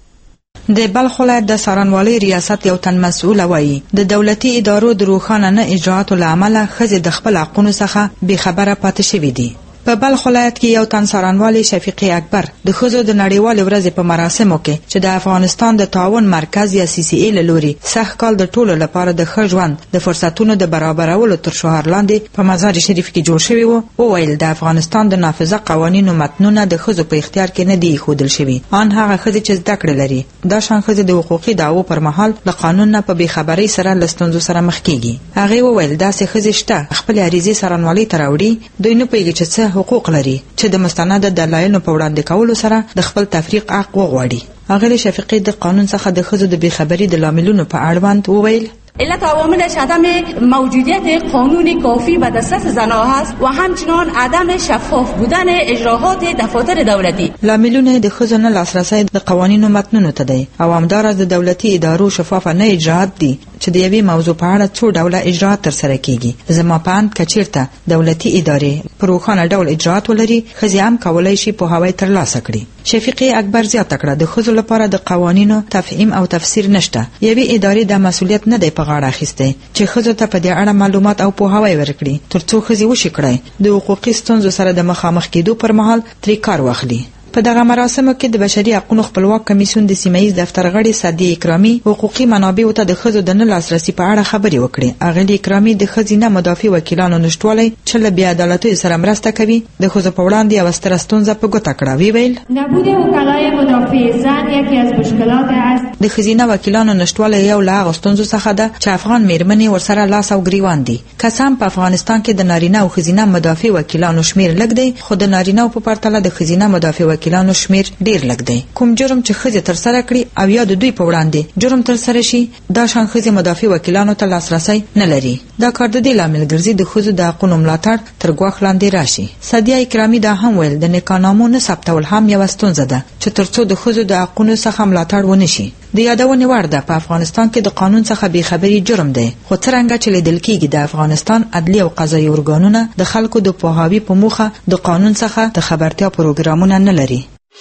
د بلخ ولایت د څارنوالۍ ریاست یو تن مسؤل وایي د دولتي ادارو د روښانه نه اجرااتو له امله ښځې د خپل حقونو څخه بې خبره پاتې شوي دي. په بلخ ولایت کې یو تن څارنوالي شفیقي اکبر د ښځو د نړیوالې ورځې په مراسمو کې چې د افغانستان د تعاون مرکز یا CCA له لوري سخت کال د ټولو لپاره د ښه ژوند د فرصتونو د برابرولو تر شعار لاندې په مزار شریف کې جوړ شوی وو، وویل د افغانستان د نافذه قوانینو متنونه د ښځو په اختیار کې نه دي ایښودل شوي. ان هغه ښځې چې زده کړې لري دا شان ښځې د حقوقي دعوو پر مهال له قانون نه په بې خبرۍ سره له ستونزو سره مخ کیږي. هغې وویل داسې ښځې شته خپلې عریضې څارنوالۍ ته راوړي، دوی نه پوهېږي چې څه حقوق لري چې د مستند دلایلو په وړاندې کولو سره د خپل تفریق حق وغواړي. اغلی شفیقی د قانون څخه د ښځو د بې خبرۍ د لاملونو په اړوند وویل علت عواملش عدم موجودیت قانونی کافی به دسترس زنها است و همچنان عدم شفاف بودن اجراءات دفاتر دولتی. لاملونه د ښځو نه لاسرسی د قوانینو متنونو ته دی او همداراز د دولتي ادارو شفاف نه اجراءات دي چې د یوې موضوع په اړه څو ډوله اجراءات ترسره کیږي. زما په اند که چیرته دولتي ادارې په روښانه ډول اجراءات ولري ښځې هم کولی شي پوهاوی ترلاسه کړي. شفیقي اکبر زیاته کړه د ښځو لپاره د قوانینو تفهیم او تفسیر نشته. یوې ادارې د مسؤلیت نه دی په غاړه اخیستی چې ښځو ته په دې اړه معلومات او پوهاوی ورکړي ترڅو ښځې وشي کړی د حقوقي ستونزو سره د مخامخ کېدو پر مهال ترې کار واخلي. په دغه مراسمو کې د بشري حقوقو خپلواک کمیسیون د سیمه‌ییز دفتر غړي سعدیه اکرامي حقوقي منابعو ته د ښځو د نه لاسرسي په اړه خبرې وکړې. اغلې اکرامي د ښځینه مدافع وکیلانو نشتوالی چې له بې عدالتیو سره مرسته کوي د ښځو په وړاندې یوه ستره ستونزه په ګوته کړه. ویل نبود وکلای مدافع زن یکی از مشکلات است. د ښځینه وکیلانو نشتوالی یو له هغو ستونزو څخه ده چې افغان میرمنې ورسره لاس او ګریوان دي. که څه هم په افغانستان کې د نارینه او ښځینه مدافع وکیلانو شمیر لږ دی، خو د نارینه په پرتله د ښځینه مدافع وکیلانو شمیر ډیر لږ دی. کوم جرم چې ښځې ترسره کړي او یا د دوی په وړاندې جرم ترسره شي دا شان ښځې مدافع وکیلانو ته لاسرسی نه لري. دا کار د دې لامل ګرځي د ښځو د حقونو ملاتړ تر ګواښ لاندې راشي. سعدیه اکرامي دا هم ویل د نکاحنامو نه ثبتول هم یوه ستونزه ده چې ترڅو د ښځو د حقونو څخه ملاتړ ونه شي. د یادونې وړ ده په افغانستان کې د قانون څخه بې خبري جرم دی، خو څرنګه چې لیدل کېږي د افغانستان عدلي او قضایي ارګانونه د خلکو د پوهاوي په موخه د قانون څخه د خبرتیا پروګرامونه نه لري.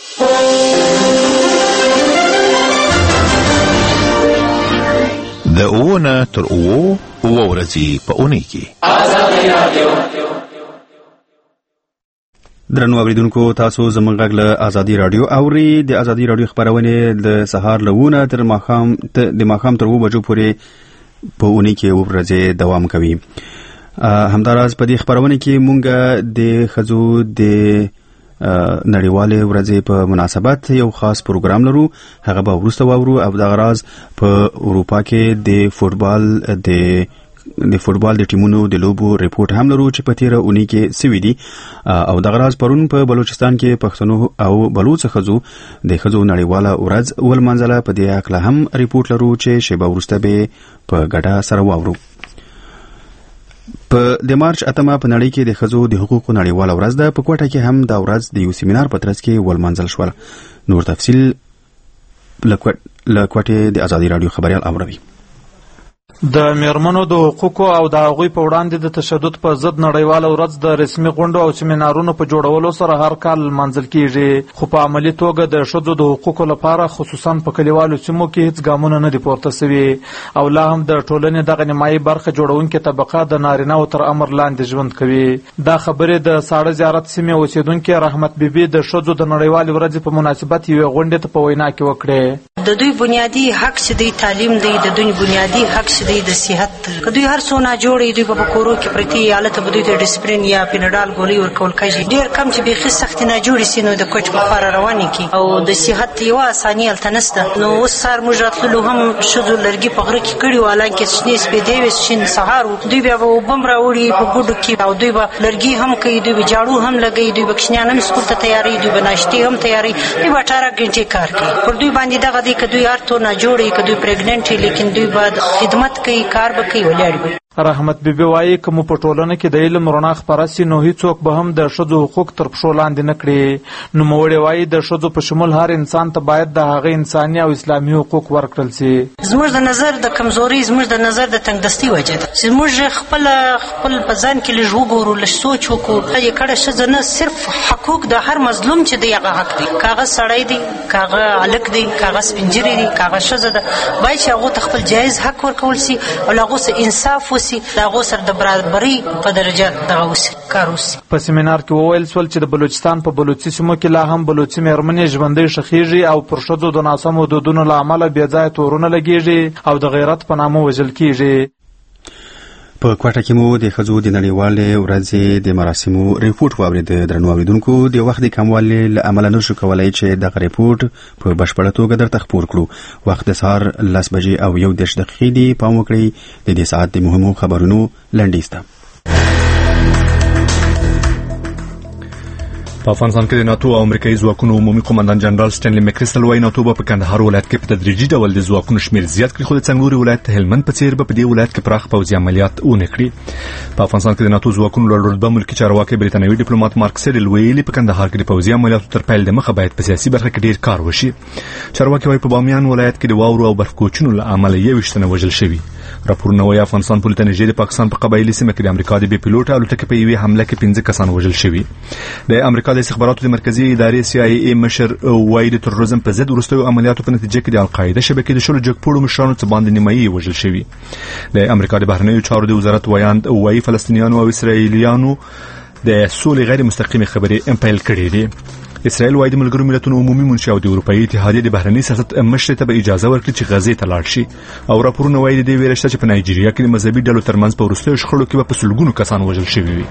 د اوونه تر اوو ورځې په اونۍ کې درنو اوریدونکو تاسو زموږ غږ له ازادي رادیو اوري. د ازادي رادیو خبرونه د سهار له 9 تر ماښام تر 2 بجو پورې په اونۍ کې ورځې دوام کوي. همداراز په دې خبرونه کې مونږ د ښځو د نړیوالې ورځې په مناسبت یو خاص پروګرام لرو، هغه به وروسته واورو. او دغه راز په اروپا کې د فوټبال د ټیمونو د لوبو ریپورت هم لرو چې په تیره اونۍ کې سوي دي. او دغه راز پرون په بلوچستان کې پښتنو او بلوڅ ښځو د ښځو نړیواله ورځ ولمانځله. په دې اړه هم ریپورت لرو چې شیبه وروسته به په ګډه سره واورو. په د مارچ 8 په نړۍ کې د ښځو د حقوقو نړیواله ورځ ده. په کوټه کې هم دا ورځ د یو سیمینار په ترڅ کې ولمانځل شوه. نور تفصیل له کوټې د ازادي رادیو خبريال اوروي. د میرمنو د حقوقو او د هغوی په وړاندې د تشدد په ضد نړیواله ورځ د رسمي غونډو او سیمینارونو په جوړولو سره هر کال لمانځل کیږي، خو په عملي توګه د ښځو د حقوقو لپاره خصوصا په کلیوالو سیمو کې هیڅ ګامونه نه دي پورته سوي او لا هم د ټولنې دغه نیمایي برخه جوړونکې طبقه د نارینه‌و تر امر لاندې ژوند کوي. دا خبرې د ساړه زیارت سیمې اوسیدونکې رحمت بیبي د ښځو د نړیوالې ورځې په مناسبت یوې غونډې ته په وینا کې وکړې. د دوی بنیادی حق چې دی تعلیم دی، د دوی بنیادی حق چې دی د صحت. که دوی هر څونه جوړي دوی په کورو کې پرتی حالت به دوی ته ډیسپلین یا پینډال ګولۍ ورکول کېږي. ډیر کم چې بيخي سخت نه جوړي سينو د کوچ په خار رواني کی او د صحت یو اساني التنسته. نو اوس سار مجراتلو هم شذو لرګي په غره کې کړي والان کې شنې سپېدې وس شین سهار دوی بیا وبم راوړي په ګډو کې او دوی به لرګي هم کوي، دوی به جاړو هم لګي، دوی به کښنیان هم سکول ته تیاری، دوی به ناشتي هم تیاری، دوی به 18 غنټې کار کوي. پر دوی باندې دغه دي که دوی ارته نه جوړي، که دوی پریګننټ لیکن دوی بعد خدمت کوي، کار به کوي ولاړ. رحمت بیبي وایي که مو په ټولنه کې د علم رڼا خپره سي نو هیڅوک به هم د ښځو حقوق تر پښو لاندې نه کړي. نوموړې وایي د ښځو په شمول هر انسان ته باید د هغه انساني او اسلامي حقوق ورکړل سي. زموږ د نظر د کمزوري، زموږ د نظر د تنګدستي وجه ده چې موږ خپل په ځان کې لږ وګورو، لږ سوچ وکړو. هغه کړه ښځه نه صرف حقوق د هر مظلوم چې دی هغه حق دی، کاغه سړی دی، کاغه الک دی، کاغه سپینجری دی، کاغه ښځه ده، باید چې هغه ته خپل جایز حق ورکول سي او هغه سره انصاف وسی، هغه سره د برابرۍ په درجه دغه وسی کار وسی. په سیمینار کې وویل سول چې د بلوچستان په بلوچي سیمو کې لا هم بلوچي مېرمنې ژوندۍ ښخېږي او پر ښځو د ناسمو دودونو له امله بې ځایه تورونه لګېږي او د غیرت په نامه وژل کېږي. په کوټه کې مو د ښځو د نړیوالې ورځې د مراسمو ریپورت واورید. درنو اوریدونکو، د وخت د کموالي له امله نشو کولای چې دغه ریپورت په بشپړه توګه درته خپور کړو. وخت د سهار 10 بجې او 1 دقیقې دی. پام وکړئ د دې ساعت د مهمو خبرونو لنډیز ته. په افغانستان کې د ناتو او امریکایي ځواکونو عمومي قومندان جنرال سټنلی مکریسټل وایي ناتو په کندهار ولایت کې په تدریجي ډول د ځواکونو شمیر زیات کړي، خو د څنګلوري ولایت هلمند په څیر په دې ولایت کې پراخ پوځي عملیات ونه کړي. په افغانستان کې د ناتو ځواکونو له رتبه ملکي چارواکي بریتانوي ډیپلوماټ مارک سیډل ویلي په کندهار کې د پوځي عملیاتو تر پیل د مخه باید په سیاسي برخه کې ډیر کار وشي. چارواکي وایي په بامیان ولایت کې د واورو او برف کوچونو له امله 21 تنه وژل شوي. راپورونه وایي افغانستان پولیس نږدې د پاکستان په قبایلي سیمه کې د امریکا د بي پیلوټ الوتکې په یوې حمله کې 15 کسان وژل شوي. د امریکا د استخباراتو د مرکزي ادارې CIA مشر وایي د تروریزم په ضد وروستیو عملیاتو په نتیجه کې د القاعده شبکې د شلو جګپوړو مشرانو څخه باندې نیمایي وژل شوي. د امریکا د بهرنیو چارو د وزارت وایاند وایي فلسطینیانو او اسرائیلیانو د سولې غیر مستقیمه خبرې پیل کړې دي. اسرائیل وايي د ملګرو ملتونو عمومي منشي او د اروپאי اتحادیې د بهرنی سیاست مشر ته به اجازه ورکړي چې غزې ته لاړ شي. او راپورونه وايي د دې ویره شته چې په نایجیریا کې د مذهبي ډلو ترمنځ په وروستیو شخړو کې به په سلګونو کسان وژل شوي وي.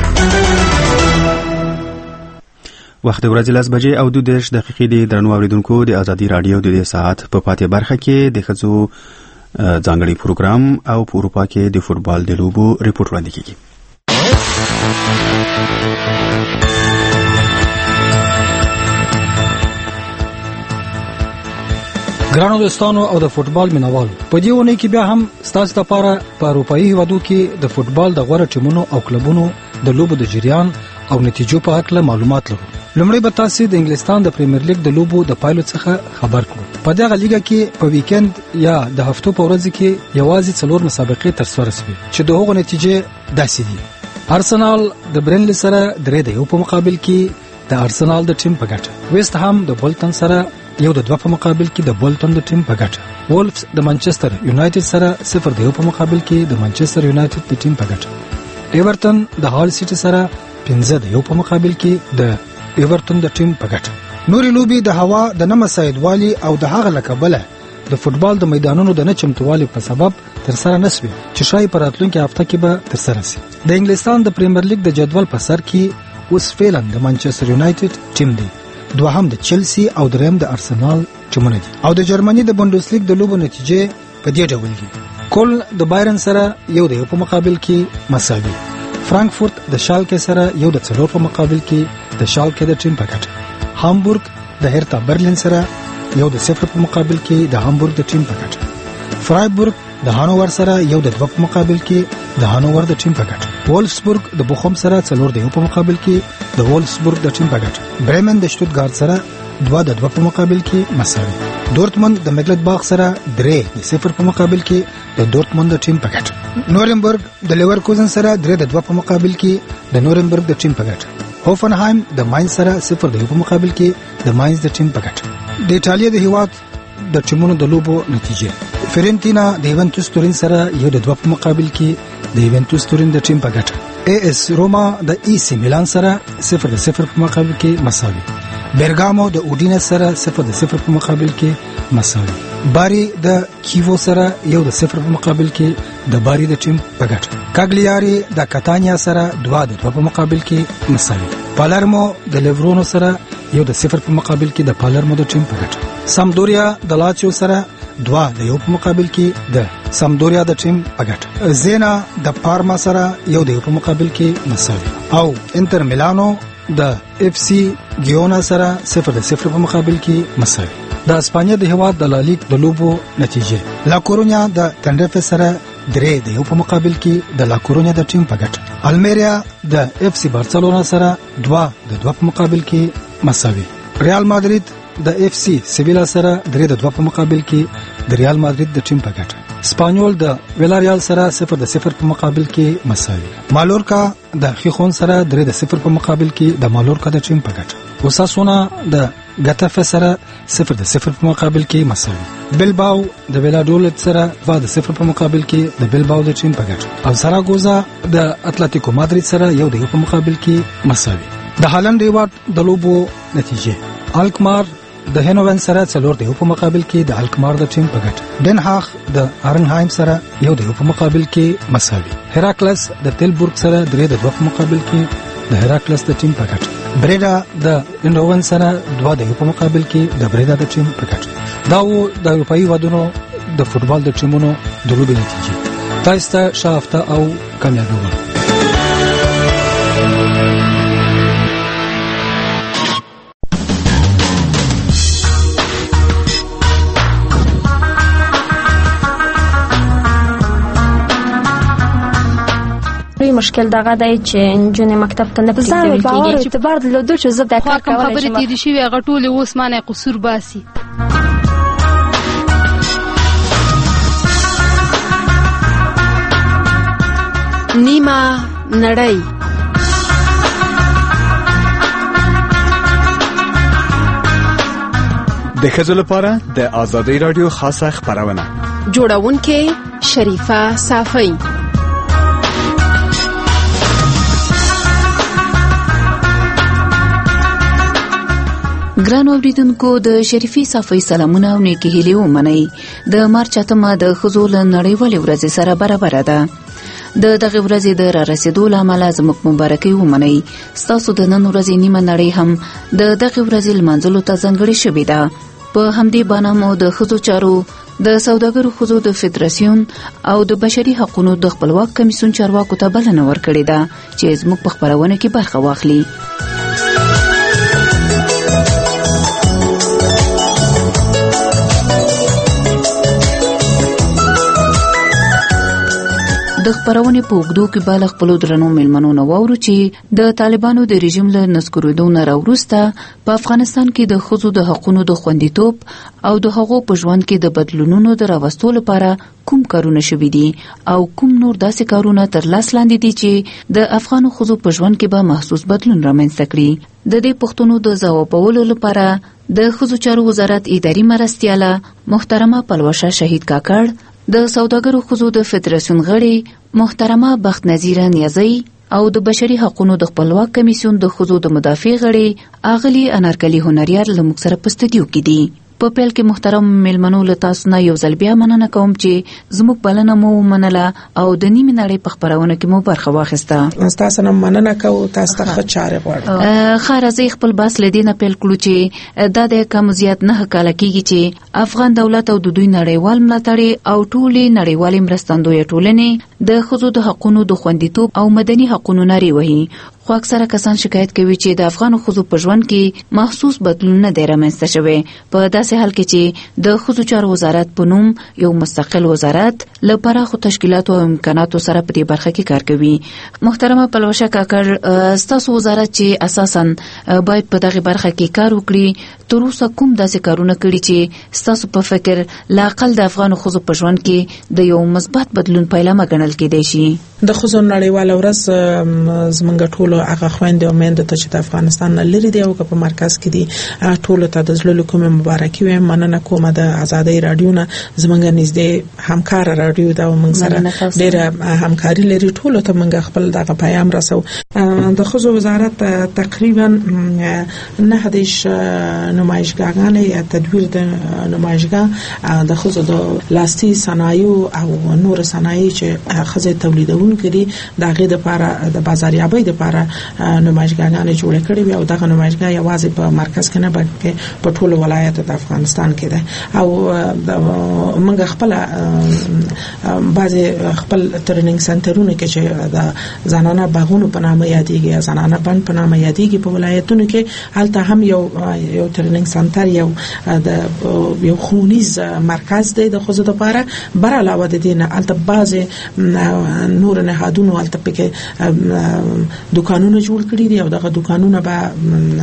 وخت ورځ 10 بجې او 2 دقیقې دی. درنو اوریدونکو، د ازادي رادیو د دې ساعت په پاتې برخه کې د ښځو ځانګړي پروګرام او په اروپا کې د فوتبال د لوبو ریپورت وړاندې کیږي. ګرانو دوستانو او د فوتبال مینوالو، په دې ونې کې بیا هم ستاسو لپاره په اروپאי هیوادو کې د فوتبال د غوړه ټیمونو او کلبونو د لوبو د جریان او نتیجو په اړه معلومات لرو. لومړی به تاسو د انګلستان د پریمیر لیګ د لوبو د پایلو څخه خبر کړو. په دغه لیګ کې په ویکند یا د هفتو په ورځ کې یوازې 4 مسابقې ترسره شوې چې د هغو نتیجې داسې دي: ارسنال د برنلی سره 3-1 په مقابل کې د ارسنال د ټیم په ګټه، ویست هام د بولټن سره 1-2 په مقابل کې د بولټن د ټیم په ګټه، وولفز د مانچستر یونایټډ سره 0-2 په مقابل کې د مانچستر یونایټډ د ټیم په ګټه، ایورټن د هال سیټي سره 5-1 په مقابل کې د ایورټن د ټیم په ګټه. نورې لوبي د هوا د نه مساعدوالي او د هغه لکبله د فوتبال د میدانونو د نه چمتووالي په سبب ترسره نشوي چې شای پر راتلونکي هفته کې به ترسره شي. د انګلستان د پریمیر لیګ د جدول په سر کې اوس فعلا د مانچستر یونایټډ ټیم دی، دوهم د چلسی او دریم د ارسنال ټیمونه دي. او د جرمني د بوندسلیګ د لوبو نتیجې په دې ډول دي: کول د بایرن سره 1-1 په مقابل کې مساوي، فرانکفورت د شالکه سره 1-4 په مقابل کې د شالکه د ټیم په ګټه، هامبورګ د هرتا برلین سره 1-0 په مقابل کې د هامبورګ د ټیم په ګټه، فرایبورګ د هانوور سره 1-2 په مقابل کې د هانوور د ټیم په ګټه، وولفسبورګ د بوخم سره 4-2 په مقابل کې د وولفسبورګ د ټیم په ګټه، برېمن د شتوتګارت سره 2 د 2 په مقابل کې مساوي. دورتموند د مګلدباخ سره 3-0 په مقابل کې د دورتموند د ټیم په ګټه. نورنبرګ د لیورکوزن سره 3-2 په مقابل کې د نورنبرګ د ټیم په ګټه. هوفنهایم د ماینز سره 0-2 په مقابل کې د ماینز د ټیم په ګټه. د ایتالیا د هیواد د ټیمونو د لوبو نتیجې: فیرنتینا د یوونتوس تورین سره 1-2 په مقابل کې د یوونتوس تورین د ټیم په ګټه. AS روما د ای سی میلان سره 0-0 په مقابل کې مساوي. برګامو د اودینس سره 0-0 په مقابل کې مساوي. باری د کیوو سره 1-0 په مقابل کې د باری د ټیم په ګټه. کاګلیاري د کاتانیا سره 2-2 په مقابل کې مساوي. پالرمو د لیورونو سره 1-0 په مقابل کې د پالرمو د ټیم په ګټه. سامدوریا د لاتسیو سره 2-1 په مقابل کې د سامدوریا د ټیم په ګټه. زینا د پارما سره 1-1 په مقابل کې مساوي. او انټر میلانو د اف سی ګیونا سره 0-0 په مقابل کې مساوي. د اسپانیا د هیواد د لالیګ د لوبو نتیجې: لا کورونیا د تنریفه سره 3-1 په مقابل کې د لا کورونیا د ټیم په ګټه. المیریا د اف سی بارسلونا سره 2-2 په مقابل کې مساوي. ریال مادرید د اف سی سیویلا سره 3-2 په مقابل کې د ریال مادرید د ټیم په ګټه. اسپانیول د ویلاریال سره 0-0 په مقابل کې مساوي. مالورکا د خیخون سره 3-0 په مقابل کې د مالورکا د ټیم په ګټه. وساسونا د ګټافه سره 0-0 په مقابل کې مساوي. بلباو د ویلاډولت سره 2-0 په مقابل کې د بلباو د ټیم په ګټه. او ساراګوزا د اتلتیکو مادرید سره 1-1 په مقابل کې مساوي. د هالند هیواد د لوبو نتیجې: الکمار د هنوون سره 4-2 په مقابل کې د الکمار د ټیم په ګټه. ډن هاغ د ارنهایم سره 1-2 په مقابل کې مساوي. هراکلس د تلبورګ سره 3-2 په مقابل کې د هراکلس د ټیم په ګټه. بریدا د انډوون سره 2-2 په مقابل کې د بریدا د ټیم په ګټه. دا و د اروپایي ودونو د فوتبال د ټیمونو د لوبې نتیجې. تاسو ته شافته او کامیابی. مشکل دغه دی چې نجونې مکتب ته نه پرېږدول کېږي. چې په بار درلودو چې زه دا کار کولی شم. خبرې تېرې شوي هغه ټولې اوس مانه قصور باسي. نیمه نړۍ. د ښځو لپاره د آزادۍ راډیو خاصه خپرونه. جوړونکې شریفه صافی. ګران اوریدونکو، د شریفي صافی سلامونه او نیکی هیلې ومنئ. د مارچ 8 د ښځو له نړیوالې ورځې سره برابر ده. د دغه ورځې د را رسیدو له امله زموږ مبارکي ومنئ. ستاسو د نن ورځې نیمه نړۍ هم د دغه ورځې لمانځلو ته ځانګړې شوې ده. په همدې بانه مو د ښځو چارو د سوداګرو ښځو د فدراسیون او د بشري حقوقو د خپلواک کمیسیون چارواکو ته بلنه ورکړې ده چې زموږ په خپرونه کې برخه واخلي. د خبرونه په وګړو کې بل خپل درنو ملمنو نو وورو چې د طالبانو د رژیم له نسکورېدو نه راوروسته په افغانستان کې د ښځو د حقوقو د خوندیتوب او د هغو په ژوند کې د بدلونونو د راوستلو لپاره کوم کارونه شوي دي او کوم نور داسې کارونه تر لاس لاندې دي چې د افغانو ښځو په ژوند کې به محسوس بدلون رامنځته کړي. د دې پوښتنو د ځوابولو لپاره د ښځو چارو وزارت اداري مرستیاله محترمه پلوشه شهید کاکړ، د سوداګرو ښځو د فدراسیون غړي محترمه بخت نظیره نیازی او د بشري حقوقو د خپلواک کمیسیون د ښځو د مدافع غړي اغلی انارکلی هنریار له موږ سره په استودیو کې دي. په پیل کې محترم ملمنو له تاسو نه یو ځل بیا مننه کوم چې زموږ بلنه مو ومنله او د نیمې نړۍ په خپرونه کې مو برخه واخیسته. تاسو نه مننه کوو، تاسو ته ښه چارې غواړو. ښه راځئ خپل بحث له دې نه پیل کړو چې دا د کم زیات 9 کاله کېږي چې افغان دولت او د دوی نړیوال ملاتړي او ټولې نړیوالې مرستندویه ټولنې د ښځو د حقوقو د خوندیتوب او مدني حقوقو نارې وهي. خو اکثره کسان شکایت کوي چې د افغان ښځو په ژوند کې محسوس بدلون نه دی رامنځته شوی. په داسې حال کې چې د ښځو چارو وزارت په نوم یو مستقل وزارت له پراخو تشکیلاتو او امکاناتو سره په دې برخه کې کار کوي. محترمه پلوشه کاکړ، ستاسو وزارت چې اساساً باید په دغه برخه کې کار وکړي، تر اوسه کوم داسې کارونه کړي چې ستاسو په فکر لا اقل د افغان ښځو په ژوند کې د یو مثبت بدلون پیلامه ګڼل کېدای شي؟ د ښځو نړیواله ورځ زمونږ ټولو هغه خویندې او میندو ته چې د افغانستان نه لرې دي او که په مرکز کې دي ټولو ته د زړه کومې مبارکي وایم. مننه کوم د آزادۍ رادیو نه، زمونږ نږدې همکار رادیو دا موږ سره ډېره همکاري لري. ټولو ته موږ خپل دغه پیغام رسو. د ښځو وزارت تقریبا 9 نمایشګاهانې یا تدویر د نمایشګاه د ښځو د لاستی صنایع او نور صنایع چې ښځې تولیدونکي دي د هغې دپاره د بازاریابۍ دپاره نمایشګاهانې جوړې کړې وي او دغه نمایشګاه یوازې په مرکز کې نه بلکې په ټولو ولایاتو د افغانستان کې ده. او موږ خپل بعضې خپل ټریننګ سنټرونه کې چې د زنانه باغونو په نامه یادېږي یا زنانه بند په نامه یادېږي په ولایتونو کې، هلته هم یو ټریننګ سنټر یو ښوونیز مرکز دی د ښځو دپاره. بر علاوه د دې نه هلته بعضې نور نهادونو هلته پکې دکانونه جوړ کړي دي او دغه دکانونه به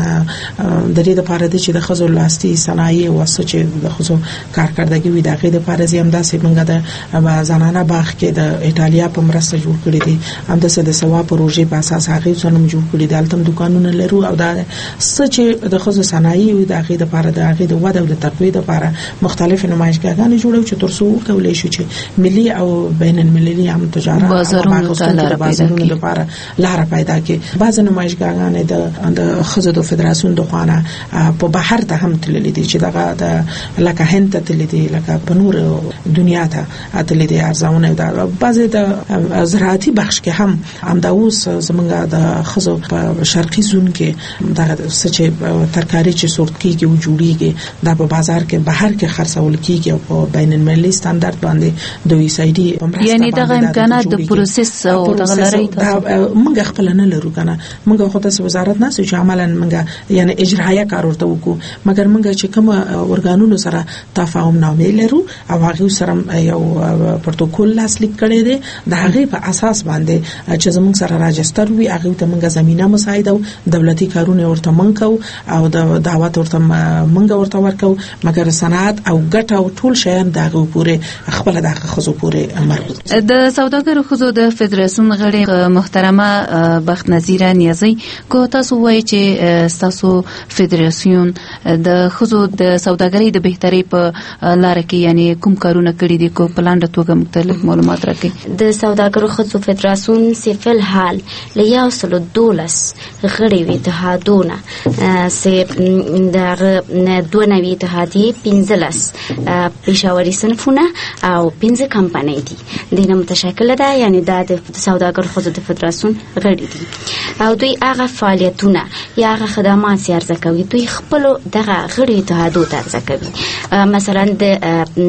د دې دپاره دي چې د ښځو لاستی صنایع او څه چې د ښځو کارکردګي وي د هغې دپاره زه همداسې موږ د زنانه باغ کې د ایټالیا په مرسته جوړ کړي دي، همداسې د سوا پروژې په اساس هغې څه هم جوړ کړي دي. هلته هم دکانونه لرو او دا څه چې د ښځو صنایع وي د هغې دپاره د هغې د وده او د تقویې دپاره مختلفې نمایشګاهانې جوړوو چې تر څو وکولی شو چې ملي او بین المللي هم تجارت بازارونو دپاره لاره پیدا کړي. بعضې نمایشګاهانې د ښځو د فدراسیون د خوا په بهر ته هم تللي دي چې دغه لکه هند ته تللي دي، لکه په نور دنیا ته تللي دي ارزونه. بعضې د زراعتي بخش کې هم همدا اوس زمونږ د ښځو په شرقي زون کې دغه څه چې ترکاري چې سورت کېږي او جوړېږي دا په بازار کې بهر کې خرڅول کېږي او په بین المللي سټانډرډ باندې د USAID یعنی دغه امکانات د پروسس او دغه لري موږ خپل نه لرو کنه. موږ خو د وزارت نه چې عملاً موږ یعنی اجرایه کار ورته وکړو، مګر موږ چې کوم ارګانونو سره تفاهم نامې لرو او هغه سره یو پروتوکول لاسلیک کړی دی د هغې په اساس باندې چې زموږ سره راجستر وي هغه ته موږ زمينه مساعده او دولتي کارونه ورته منکو او د دعوت ورته موږ ورته ورکو، مګر صنعت او ګټه او ټول شیان دغه پورې خپل دغه خزو پورې مربوط. د سوداګرو خزو د فدراسیون غړي محترمه بخت نظیره نیازی کو تاسو وایي چې تاسو فدراسیون د خزو د سوداګرۍ د بهتري په لار کې یعنی کوم کارونه کړی دي کو پلان د توګه مختلف معلومات راکړي؟ د سوداګرو خزو فدراسیون سیفل حال له 112 غړي وي اتحادونه سه د 92 اتحادیه 15 پېښوري صنفونه او 15 کمپنۍ دي د متشکل ده، یعنی د سوداګرو خزو د فدراسیون غړي دي او دوی هغه فعالیتونه یا هغه خدمات چې عرضه کوي دوی خپل دغه غړي اتحادو ته عرضه کوي. مثلا د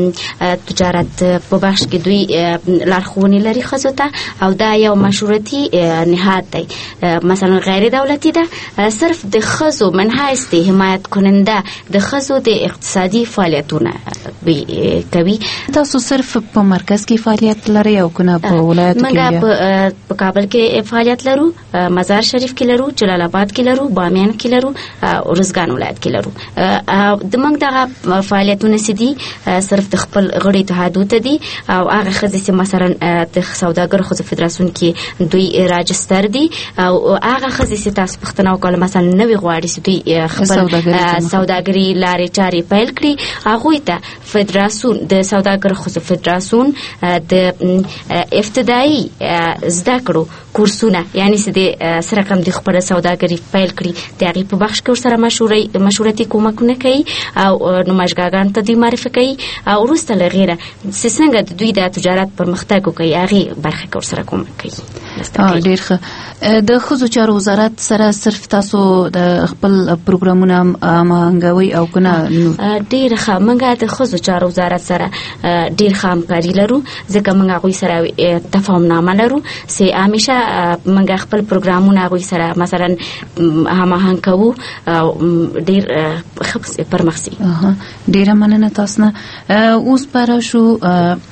تجارت په بخش کې دوی لارښوونې لري خزو ته او دا یو مشورتي نهاد دی، مثلا غیر دولتي ده، صرف د خزو منحیث دی حمایت کننده د خزو د اقتصادي فعالیتونه کوي. تاسو صرف په مرکز کې فعالیت لري او کنه په ولایتو کې؟ موږ په کابل کې فعالیت لرو، مزار شریف کې لرو، جلال آباد کې لرو، بامیان کې لرو او روزګان ولایت کې لرو. د موږ دغه فعالیتونه سدي صرف د خپل غړي اتحادو ته دي او هغه خزې چې مثلا د سوداګرو خزو فدراسیون کې دوی راجستر دي او هغه خزې چې تاسو پښتنه وکړه مثلا نوې غواړي چې دوی خپل سوداګري لارې چارې پیل کړي هغوی ته فدراسیون د سوداګرو خزو فدراسیون د ابتدایي زده کړو کورسونه یعنی چې د سره کوم د خپل سوداګري پیل کړي د هغې په بخش کې ورسره مشورتي کومکونه کوي او نمایشګاهانو ته دوی معرفي کوي او وروسته له غیره چې څنګه د دوی د تجارت پرمختګ وکړي هغې برخه کې ورسره کومک کوي. ډېر ښه. د ښځو چارو وزارت سره صرف تاسو د خپل پروګرامونه هماهنګوئ او که نه؟ ډېر ښه. موږ د ښځو چارو وزارت سره ډېر ښه همکاري لرو ځکه موږ هغوی سره تفاهمنامه لرو چې همیشه موږ خپل پروګرامونه هغوی سره مثلا هماهنګ کوو او ډېر ښه پرمخ ځي. ډېره مننه تاسو نه. اوس به راشو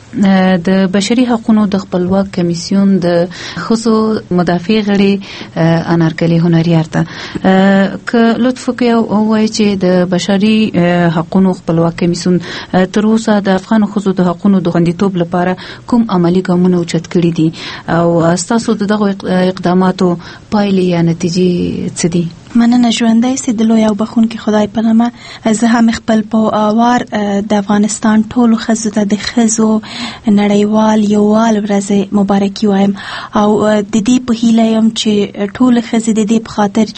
د بشري حقوقو د خپلواک کمیسیون د خصو مدافع غړي انارکلی هنریار ته ک لطف کوي او وایي چې د بشري حقوقو خپلواک کمیسیون تر اوسه د افغان خصو د حقوقو د خوندیتوب لپاره کوم عملی ګامونه اوچت کړي دي او تاسو دغه اقداماتو پایلې یا نتیجې څه دي؟ مننه ژوندۍ سیدلو یو بخونکي خدای په نامه. زه هم خپل په وار د افغانستان ټولو ښځو ته د ښځو نړیوال یووال ورځې مبارکي وایم او د دې په هیله یم چې ټول ښځې د دې په خاطر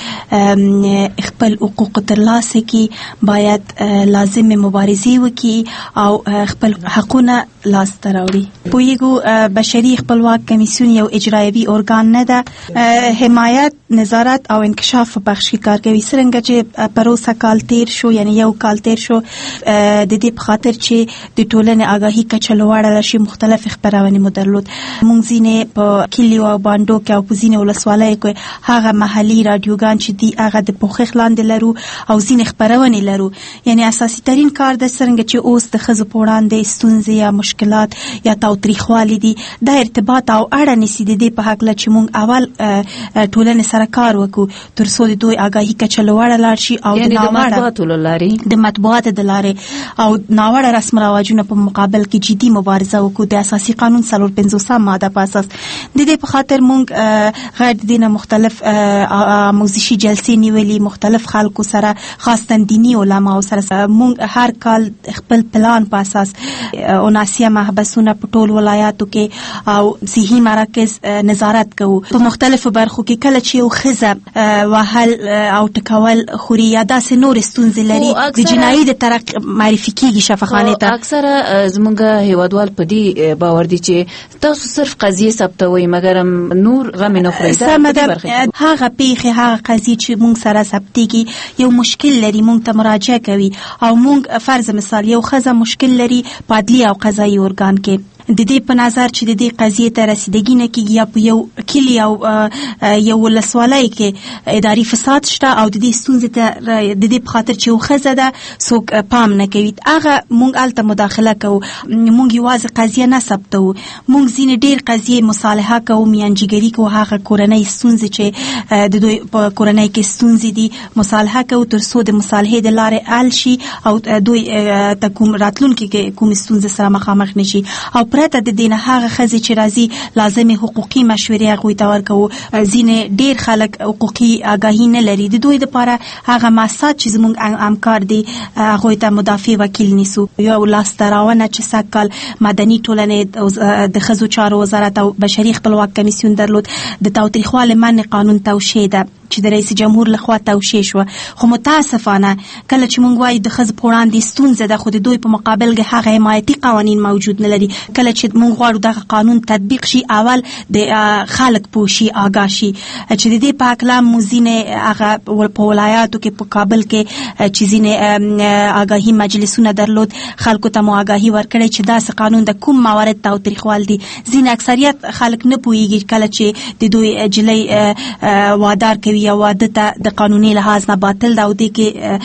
چې خپل حقوق ترلاسه کړي باید لازمه مبارزه وکړي او خپل حقونه لاسته راوړي. پوهیږو بشري خپلواک کمیسیون یو اجرایوي ارګان نه ده، حمایت، نظارت او انکشاف په بخش کې کار کوي. څرنګه چې پروسه کال تیر شو، یعنی یو کال تیر شو، د دې په خاطر چې د ټولنې آگاهي کچه لوړه راشي مختلف خبرونه مو درلود. موږ ځینې په کلیو او باندو کې او په ځینې ولسوالیو کې هغه محلي رادیوګان چې دی هغه د پوښښ لاندې لرو او ځینې خبرونه لرو. یعنی اساسي ترين کار د څرنګه چې اوس د ښځو په وړاندې ستونزې یا مشکلات یا تاوتریخوالي دي د ارتباط او اړه نسی د دې په حق له چې موږ اول ټولنې سره کار وکړو تر څو د دوی آگاهي کچه لوړه لاړ شي او د مطبوعاتو د لارې او ناوړه رسم رواجونو په مقابل کې جدي مبارزه وکړو د اساسي قانون 450 ماده په اساس. د دې په خاطر موږ غیر دینه مختلف آموزشي جلسې نیولې، مختلف خلکو سره خاصتاً دینی علما سره موږ هر کال خپل پلان په اساس 79 محبسونه په ټول ولایاتو کې او صحي مراکز نظارت کوو. په مختلفو برخو کې کله چې یو ښځه وهل او ټکول خوري یا داسې نور ستونزې لري د جنایي د طرق معرفي کیږي شفاخانه ته. اکثره زمونږ هیوادوال په دې باور دي چې تاسو صرف قضیه ثبتوي مګر نور غم نه خوري. هغه پیښه هغه قضیه چې موږ سره ثبتيږي یو مشکل لري موږ ته مراجعه کوي او موږ فرض مثال یو ښځه مشکل لري په عدلي او قضایي ارګان کې د دې په نظر چې د دې قضیې ته رسیدګي نه کیږي یا په یو کلی او یو ولسوالۍ کې اداري فساد شته او د دې ستونزې ته د دې په خاطر چې یو ښځه ده څوک پام نه کوي، هغه موږ هلته مداخله کوو. موږ یوازې قضیه نه ثبتوو، موږ ځینې ډېر قضیې مصالحه کوو، میانجیګري کوو، هغه کورنۍ ستونزې چې د دوی په کورنۍ کې ستونزې دي مصالحه کوو تر څو د مصالحې د لارې حل شي او دوی ته کوم راتلونکي کې کوم ستونزې سره مخامخ نشي. او پرته د دې نه هغه ښځې چې راځي لازمي حقوقي مشورې هغوی ته ورکوو. ځینې ډېر خلک حقوقي آګاهي نه لري، د دوی دپاره هغه ماسات چې زموږ همکار دي هغوی ته مدافع وکیل نیسو. یو لاسته راوړنه چې سږ کال مدني ټولنې د ښځو چارو وزارت او بشري خپلواک کمیسیون درلود د تاوتریخوالي منع قانون توشیح ده چې د رئیس جمهور لخوا توشیح شوه. خو متاسفانه کله چې موږ وایو د ښځو په وړاندې ستونزه ده خو د دوی په مقابل کې هغه حمایتي قوانین موجود نه لري. کله چې موږ غواړو دغه قانون تطبیق شي اول د خلک پوه شي آګاه شي چې د دې په هکله موږ ځینې هغه په ولایاتو کې په کابل کې چې ځینې آګاهي مجلسونه درلود خلکو ته مو آګاهي ورکړی چې داسې قانون د کوم موارد تاوتریخوال دي. ځینې اکثریت خلک نه پوهیږي کله چې د دوی جلۍ وادار کوي یا واده ته د قانوني لحاظ نه باطل ده او دې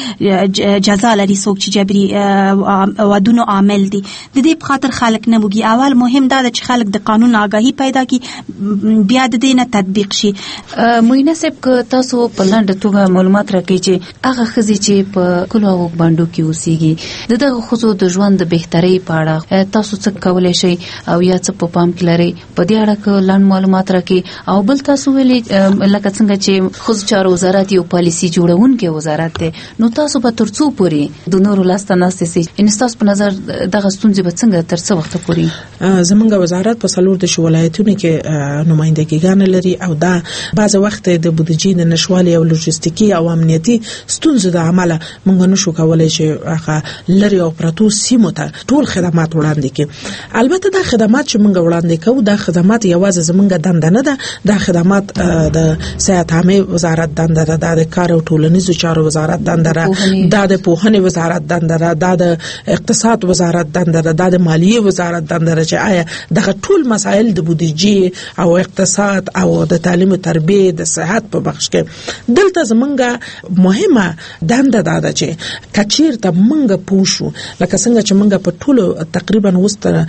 کې جزا لري څوک چې جبري وادونو عامل دي. د دې په خاطر خلک نه موږي. اول مهم دا ده چې خلک د قانون آگاهي پیدا کړي بیا د دې نه تطبیق شي. موینه صاحب که تاسو په لنډه توګه معلومات راکړئ چې هغه ښځې چې په کلو او باندو کې اوسېږي د دغه ښځو د ژوند د بهترۍ په اړه تاسو څه کولی شئ او یا څه په پام کې لرئ په دې اړه که لنډ معلومات راکړئ. او بل تاسو ویلي لکه څنګه چې ښځو چارو وزارت یو پالیسي جوړونکی وزارت دی نو تاسو به تر څو پورې د نورو لاسته ناستې سي ان تاسو په نظر دغه ستونزې به څنګه تر څه وخت پورې؟ زمونږ وزارت په 14 ولایتونو کې نمائندګیان لري او دا بعض وخت د بودیجې د نشوالي او لوجستیکي او امنیتي ستونزو د عمله موږ نشو کولای چې هغه لري او پراتو سیمو ته ټول خدمات وړاندې کړي. البته دا خدمات چې موږ وړاندې کوو دا خدمات یوازې زمونږ دنده نه ده، دا خدمات د صحت عامه وزارت دنده ده، دا د کار او ټولنیزو چارو وزارت دنده ده، دا د پوهنې وزارت دنده ده، دا د اقتصاد وزارت دنده ده، دا د مالیې وزارت دنده ده چې آیا دغه ټول مسایل د بودیجې او اقتصاد او د تعلیم او تربیه د صحت په بخش کې دلته زمونږه مهمه دنده ده چې کچیرته مونږ پوښو لکه څنګه چې مونږ په ټولو تقریبا وسته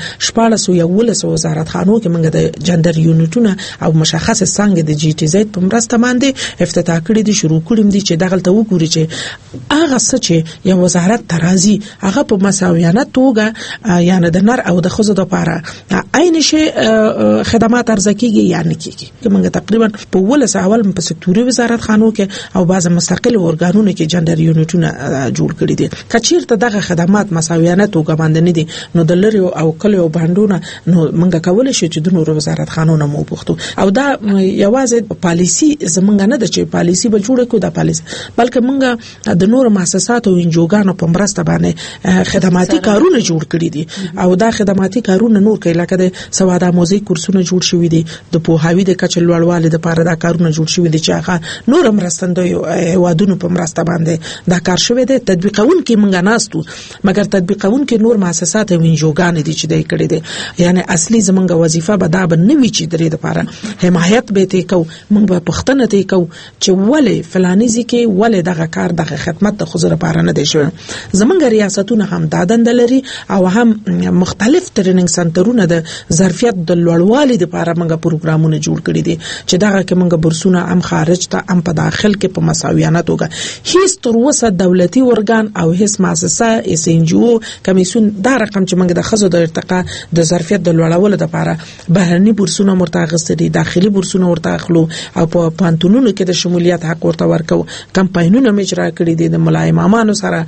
14 وزارت خانو کې مونږ د جندر یونټونه او مشخص څنګه د جی ټی زید په مرسته باندې افتتاح کړی دي، شروع کړم دي چې دغه ته وګوري چې هغه څه چې یو وزارت ترازی هغه په مساویانه توګه یعنی د نر او د ښځو لپاره عین شی خدمات ارزه کیږي یعنی کیږي. موږ تقریبا په ولس اول په سکتوري وزارت خانو کې او بعض مستقل ارګانونو کې جندر یونټونه جوړ کړی دي. کچیرته دغه خدمات مساویانه توګه باندې نه دي نو د لری او کلیو باندونه نو موږ کولای شو چې د نور وزارت خانونو مو پوښتو او دا یوازې پالیسی زمونږ نه د چې پالیسی به جوړ کړو د پالیسی بلکې موږ د نور مؤسسات او انجوګانو په مرسته باندې خدماتي کارونه جوړ کړی دي او دا خدماتي کارونه نور کوي لکه د سواد آموزي کورسونه جوړ شوي دي، د پوهاوی د کچې لوړوالي لپاره دا کارونه جوړ شوي دي چې هغه نور مرستندوی هیوادونو په مرسته باندې دا کار شوی دی. تطبیقون کې موږ ناستو مګر تطبیقون کې نور مؤسسات او انجوګان دي چې دای کړی دي یعنی اصلي زمونږ وظیفه به دا بنوي چې درې لپاره حمایت به ته کو موږ به پښتنه ته کو چې ولې فلاني ځکه ولې دغه کار دغه خدمت د خزر لپاره نه دی شوی. زمونږ ریاستونه هم دادند لري او هم مختلف ټریننګ سنټرونه د ظرفیت د لوړوالي لپاره موږ پروګرامونه جوړ کړی دي چې دغه کې موږ برسونه هم خارج ته هم په داخل کې په مساویانه توګه هیڅ تر اوسه دولتي ارګان او هیڅ مؤسسه اس ان جی او کمیسیون دا رقم چې موږ د خزو د ارتقا د ظرفیت د لوړولو لپاره بهرني برسونه مرتغس دي، داخلي برسونه ورتاخلو او په پانتونونو کې د شمولیت حق ورته ورکو کمپاینونه مجرا کړی دي د ملای امامانو سره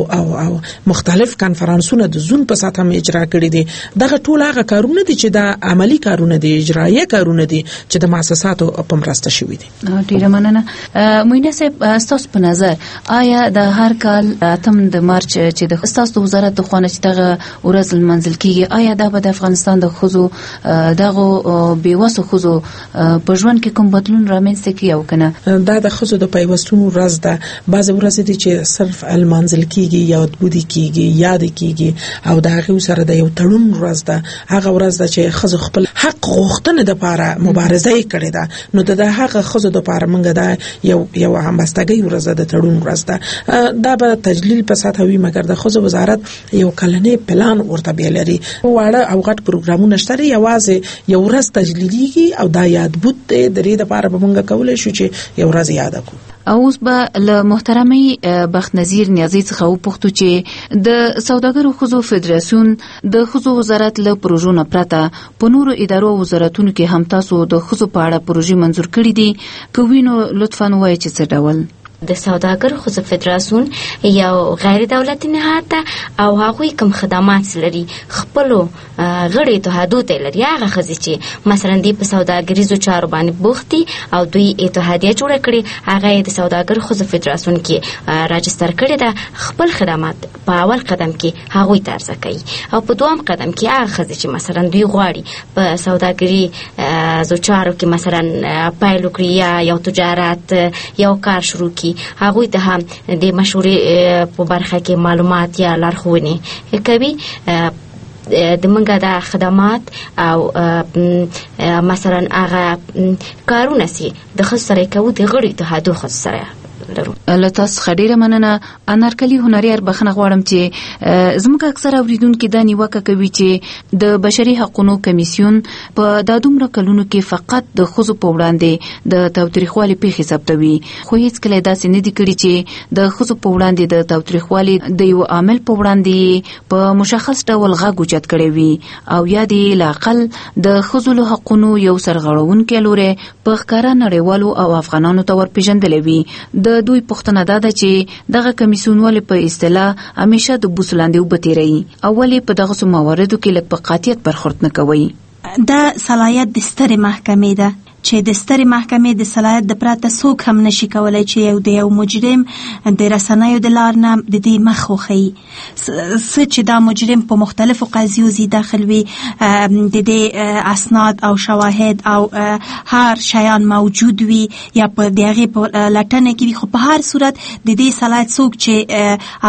او مختلف کانفرنسونه د زون په ساته مجرا کړی دي. دغه ټول هغه کارونه دي چې د عملی کارونه دي، اجرایي کارونه دي چې د مؤسساتو په مرسته شوي دي. ډیره مننه. موینه صاحب ستاسو په نظر آیا د هر کال 8 د مارچ چې د ستاسو وزارت د خوانه چې دغه ورځ منځل کیږي آیا دا به د افغانستان د خزو دغه بیوسو خزو په ژوند کې کوم بدلون رامنځته کوي او کنه؟ دا د خزو د پیوستون ورځ ده. بعض ورځې دي چې صرف المنزل کیږي یا د بودی کیږي یاد کیږي او د هغه سره د یو تړون ورځ ده. هغه ورځ ده چې خزو خپل حق غوښتنه د لپاره مبارزه کړې ده نو د هغه خزو د لپاره موږ دا یو همبستګي ورځ ده، تړون ورځ ده. دا به تجلیل په ساته وي مګر د خزو وزارت یو کلنې پلان ورته بیلري واړه او غټ پروګرامونه شته یوازې یو ورځ تجلیلي او دا یاد بود درې د لپاره به موږ کولای شو چې یو ورځ یاد کړو. اوس به له محترمي بختنظیر نیازی څخه وپوښتو چې د سوداګرو خزو فدراسیون د خزو وزارت له پروژو نه پرته په نورو ادارو وزارتونو کې هم تاسو د خزو په اړه پروژې منظور کړې دي کوي نو لطفاً وایي چې څه ډول د سوداګر خصوصي فدراسیون یو غیر دولتي نهاد ده او هغه کوم خدمات لري خپل غړي اتحادو ته لري هغه خزي چې مثلا دی په سوداګریزو چارو باندې بوختي او دوی اتحادیه جوړ کړي هغه د سوداګر خصوصي فدراسیون کې راجستر کړي ده خپل خدمات په اول قدم کې هغه ترسه کوي او په دوام قدم کې هغه خزي چې مثلا دوی غواړي په سوداګری زو چارو کې مثلا پایلو کړی یا یو تجارت یو کار شروع کړي هغه ته هم د مشورې په برخه کې معلومات یا لارښوونې کوي. د منګه د خدمات او مثلا هغه کارونه سي د خسرې کوي د غړي ته هدو خسره لرو. لتاس خډیره مننه. انارکلی هنري اربخنه غواړم چې زموږ اکثر اوریدونکو د نیوکه کوي چې د بشري حقوقو کمیسیون په د دومره کلونو کې فقط د خزو په وړاندې د تاوتریخوالي پیښې ثبتوي خو هیڅ کله داسې نه دي کړي چې د خزو په وړاندې د تاوتریخوالي د یو عامل په وړاندې په مشخص ډول غږ اوچت کړي وي او یا د لاقل د خزو له حقوقو یو سرغړونکو لوري په ښکارا نړیوالو او افغانانو ته ورپېژندل وي. د دوی پښتنه ده چې دغه کمیسیون ولې په اصطلاح همیشه د بوسلاندې وبتیري اولې په دغه مواردو کې لږ په قاطعیت برخورد نه کوي. دا صلاحیت د سترې محکمې ده چې د سترې محکمې د صلاحیت د پرته څوک هم نشي کولای چې د یو مجرم د رسنیو د لار نه د دې مخ وښیي. څه چې دا مجرم په مختلفو قضیو زی داخل وي، د دې اسناد او شواهد او هر شیان موجود وي یا په دغه په لټنه کې وي، خو په هر صورت د دې صلاحیت څوک چې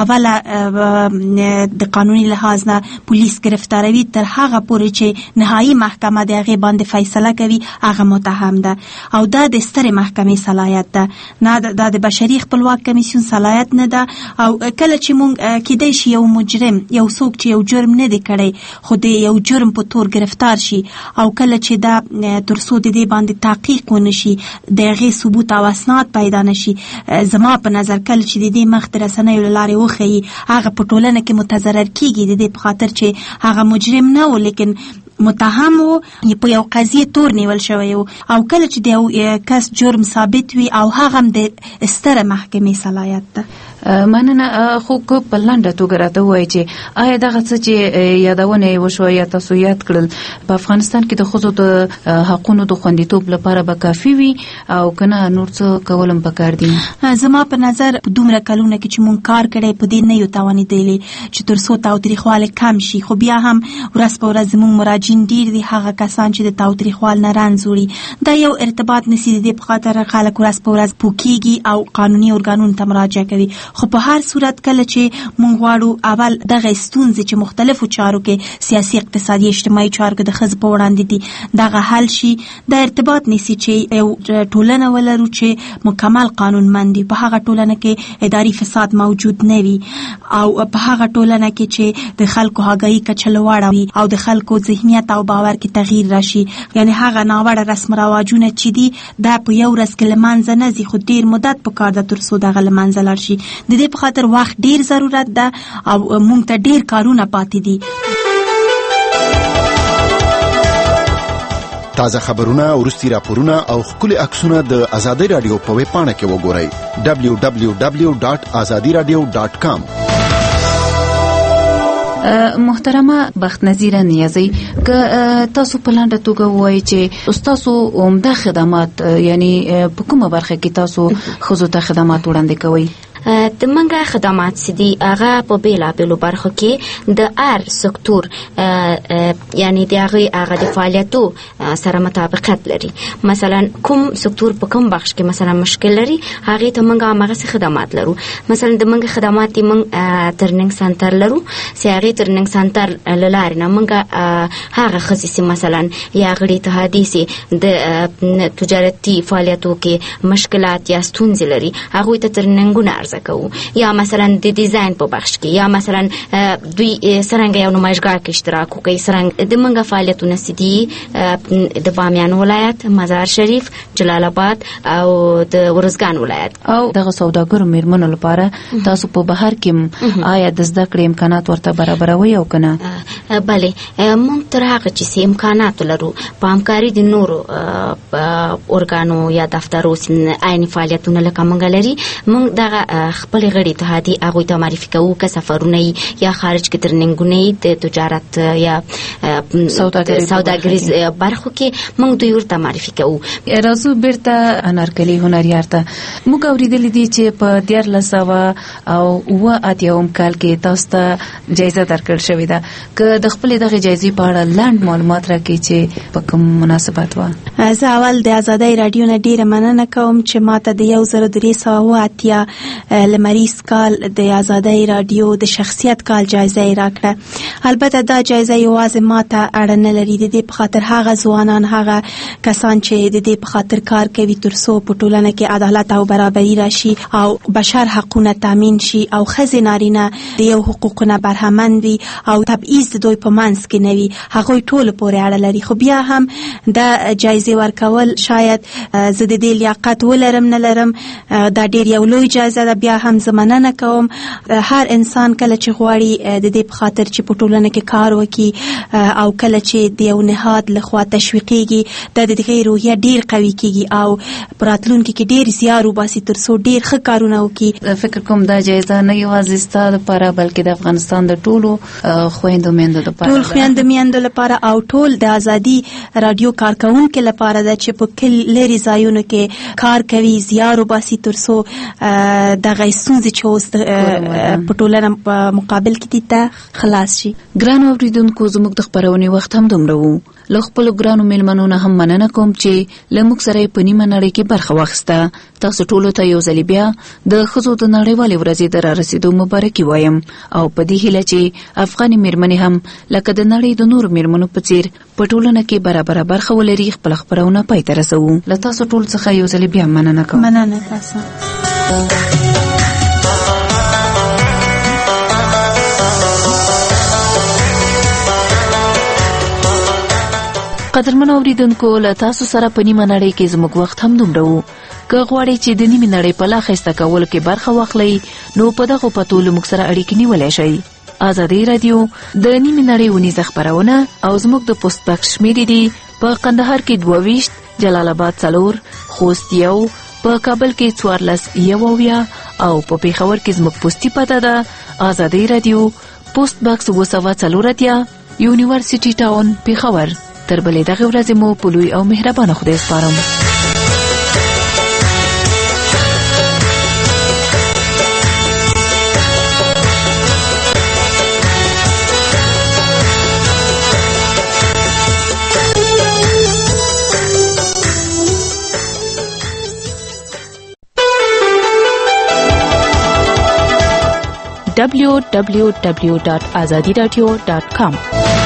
اوله د قانوني لحاظ نه پولیس گرفتاروي تر هغه پورې چې نهایي محکمه د هغې باندې فیصله کوي هغه متهم ده. او دا د سترې محکمې صلاحیت ده، نه دا د بشري خپلواک کمیسیون صلاحیت نه ده. او کله چې مونږ کیدای شي یو مجرم، یو څوک چې یو جرم نه دی کړی خو د یو جرم په تور گرفتار شي، او کله چې دا تر څو د دې باندې تحقیق ونشي، د هغې ثبوت او اسناد پیدا نشي، زما په نظر کله چې د دې مخ د رسنیو له لارې وښیي هغه په ټولنه کې متضرر کیږي، د دې په خاطر چې هغه مجرم نه و لیکن متهم و، په یو قضیه تور نیول شوی و. او کله چې د یو کس جرم ثابت وي او هغه هم د ستره محکمې صلاحیت ده. مننه. خو که په لنډه توګه راته ووایي چې آیا دغه څه چې یادونه یې وشوه یا تاسو یاد کړل په افغانستان کې د ښځو د حقونو د خوندیتوب لپاره به کافي وي او که نه نور څه کول هم پکار دي؟ زما په نظر په دومره کلونه کې چې مونږ کار کړی په دې نه یو توانېدلی چې تر څو تاوتریخوالی کم شي، خو بیا هم ورځ په ورځ زموږ مراجعین ډېر دي هغه کسان چې د تاوتریخوال نه رنځ وړي. دا یو ارتباط نسی د دې په خاطر خلک ورځ په ورځ پوکېږي او قانوني ارګانونو ته مراجعه کوي. خو په هر صورت کله چې مونږ غواړو اول دغه ستونزې چې مختلفو چارو کې سیاسي، اقتصادي، اجتماعي چارو کې د ښځو په وړاندې دي دغه حل شي، دا ارتباط نیسي چې یو ټولنه ولرو چې مکمل قانونمند وي، په هغه ټولنه کې اداري فساد موجود نه وي، او په هغه ټولنه کې چې د خلکو هګۍ کچه لوړه وي او د خلکو ذهنیت او باور کې تغییر راشي. یعنی هغه ناوړه رسم رواجونه چې دي دا په یو ورځ کې له منځه نه ځي، خو ډېر مدت پکار ده تر څو دغه له منځه لاړ شي. د دې په خاطر وخت ډیر ضرورت ده او مونږ ته ډیر کارونه پاتې دي. تازه خبرونه، وروستي راپورونه او ښکلي عکسونه د آزادۍ راډیو په ویب پاڼه کې وګورئ www.azadiradio.com. محترمه بخت نظیره نیازی، که تاسو په لنډه توګه ووایئ چې تاسو عمده خدمات یعنی په کومه برخه کې تاسو ښځو ته خدمات وړاندې کوئ؟ د منګه خدمات سدي هغه په بیلابیلو برخو کې د هر سکتور یعنی د هغه د فعالیتو سره مطابقت لري. مثلا کوم سکتور په کوم بخش کې مثلا مشکل لري هغه ته منګه هغه خدمات لرو. مثلا د منګه خدمات دی منګ ترننګ سنټر لرو، سیاغي ترننګ سنټر لاره نه منګه هغه خصيصي مثلا یا غړي اتحادیه سي د تجارتي فعالیتو کې مشکلات یا ستونزې لري هغه ته ترننګونه کوو، یا مثلا د ډیزاین په بخش کې، یا مثلا دوی څنګه یو نمایشګاه کې اشتراک وکړي. څنګه د منګه فعالیتونه سدي د بامیان ولایت، مزار شریف، جلال آباد او د ورزګان ولایت. او دغه سوداګرو میرمنو لپاره تاسو په بهر کې آیا د زده کړې امکانات ورته برابروي او کنه؟ بله، موږ تر هغه چې امکانات لرو په همکاري د نورو ارګانو یا دفترو عیني فعالیتونه لکه موږ لري، موږ دغه خپل غړي اتحادیه هغه ته معرفي کوو که سفرونه یا خارج کې ترننګونه د تجارت یا سوداګریز برخو کې موږ دوی ورته معرفي کوو. راځو بیرته انارکلي هنریار ته. موږ اورېدلې دي چې په 1400 او 78 کال کې تاسو ته جایزه درکړل شوې ده، که د خپل دغه جایزې په اړه لاند معلومات راکړئ چې په کوم مناسبت و. زه اول د آزادۍ رادیو نه ډیره مننه کوم چې ماته د 1380 لمریز کال د آزادۍ رادیو د شخصیت کال جایزه راکړه. البته دا جایزه یوازې ماته اړه نه لري، د دې په خاطر هغه ځوانان، هغه کسان چې د دې په خاطر کار کوي تر څو په ټولنه کې عدالت او برابري راشي او بشر حقونه تامین شي او ښځې نارینه د یو حقوقونه برخمن وي او تبعیض د دوی په منځ کې نه وي، هغوی ټولو پورې اړه لري. خو بیا هم د جایزې ورکول شاید زه د دې لیاقت ولرم نه لرم، دا ډېر یو لوی جایزه ده. بیا هم زه مننه کوم هر انسان کله چې غواړي د دې په خاطر چې په ټولنه کې کار وکړي او کله چې د یو نهاد لخوا تشویقېږي د دغه روحیه ډېر قوي کېږي او په راتلونکي کې ډېر زیار وباسي تر څو ډېر ښه کارونه وکړي. فکر کوم دا جایزه نه یوازې ستا لپاره بلکې د افغانستان د ټولو خویندو میندو لپاره، ټول خویندو میندو لپاره او ټول د آزادي رادیو کارکونکو لپاره ده چې په کل لري ځایونو کې کار کوي زیار وباسي ترڅو دغه ستونزې چې اوس په ټولنه په مقابل کې دي ته خلاص شي. ګران اوریدونکو زموږ د خپرونې وخت هم دومره وو. له خپلو ګرانو میلمنو نه هم مننه کوم چې له موږ سره په نیمه نړۍ کې برخه واخیسته. تاسو ټولو ته یو ځل بیا د ښځو د نړیوالې ورځې د رارسېدو مبارکي وایم او په دې هیله چې افغاني میرمنې هم لکه د نړۍ د نورو میرمنو په څیر په ټولنه کې برابره برخه ولري. خپل خپرونه پای ته رسوو. له تاسو ټول څخه یو ځل بیا مننه کوم. مننه تاسو. قدرمن اوریدونکو له تاسو سره په نیمه نړۍ کې زموږ وخت هم دومره وو. که غواړئ چې د نیمه نړۍ په لا ښایسته کولو کې برخه واخلئ نو په دغو پتو له موږ سره اړیکې نیولی شئ. آزادۍ رادیو د نیمه نړۍ ونیزه خپرونه او زموږ د پوسټ باکس شمیرې دي په قندهار کې 22، جلال آباد 4، خوست 1، په کابل کې 14 او په پېښور کې زموږ پوسټي پته ده آزادۍ رادیو پوسټ باکس 240 یونیورسيټي ټاون پېښور. تر بلې دغه ورځې مو په لوی او مهربانه خدای سپارم. www.azadiradio.com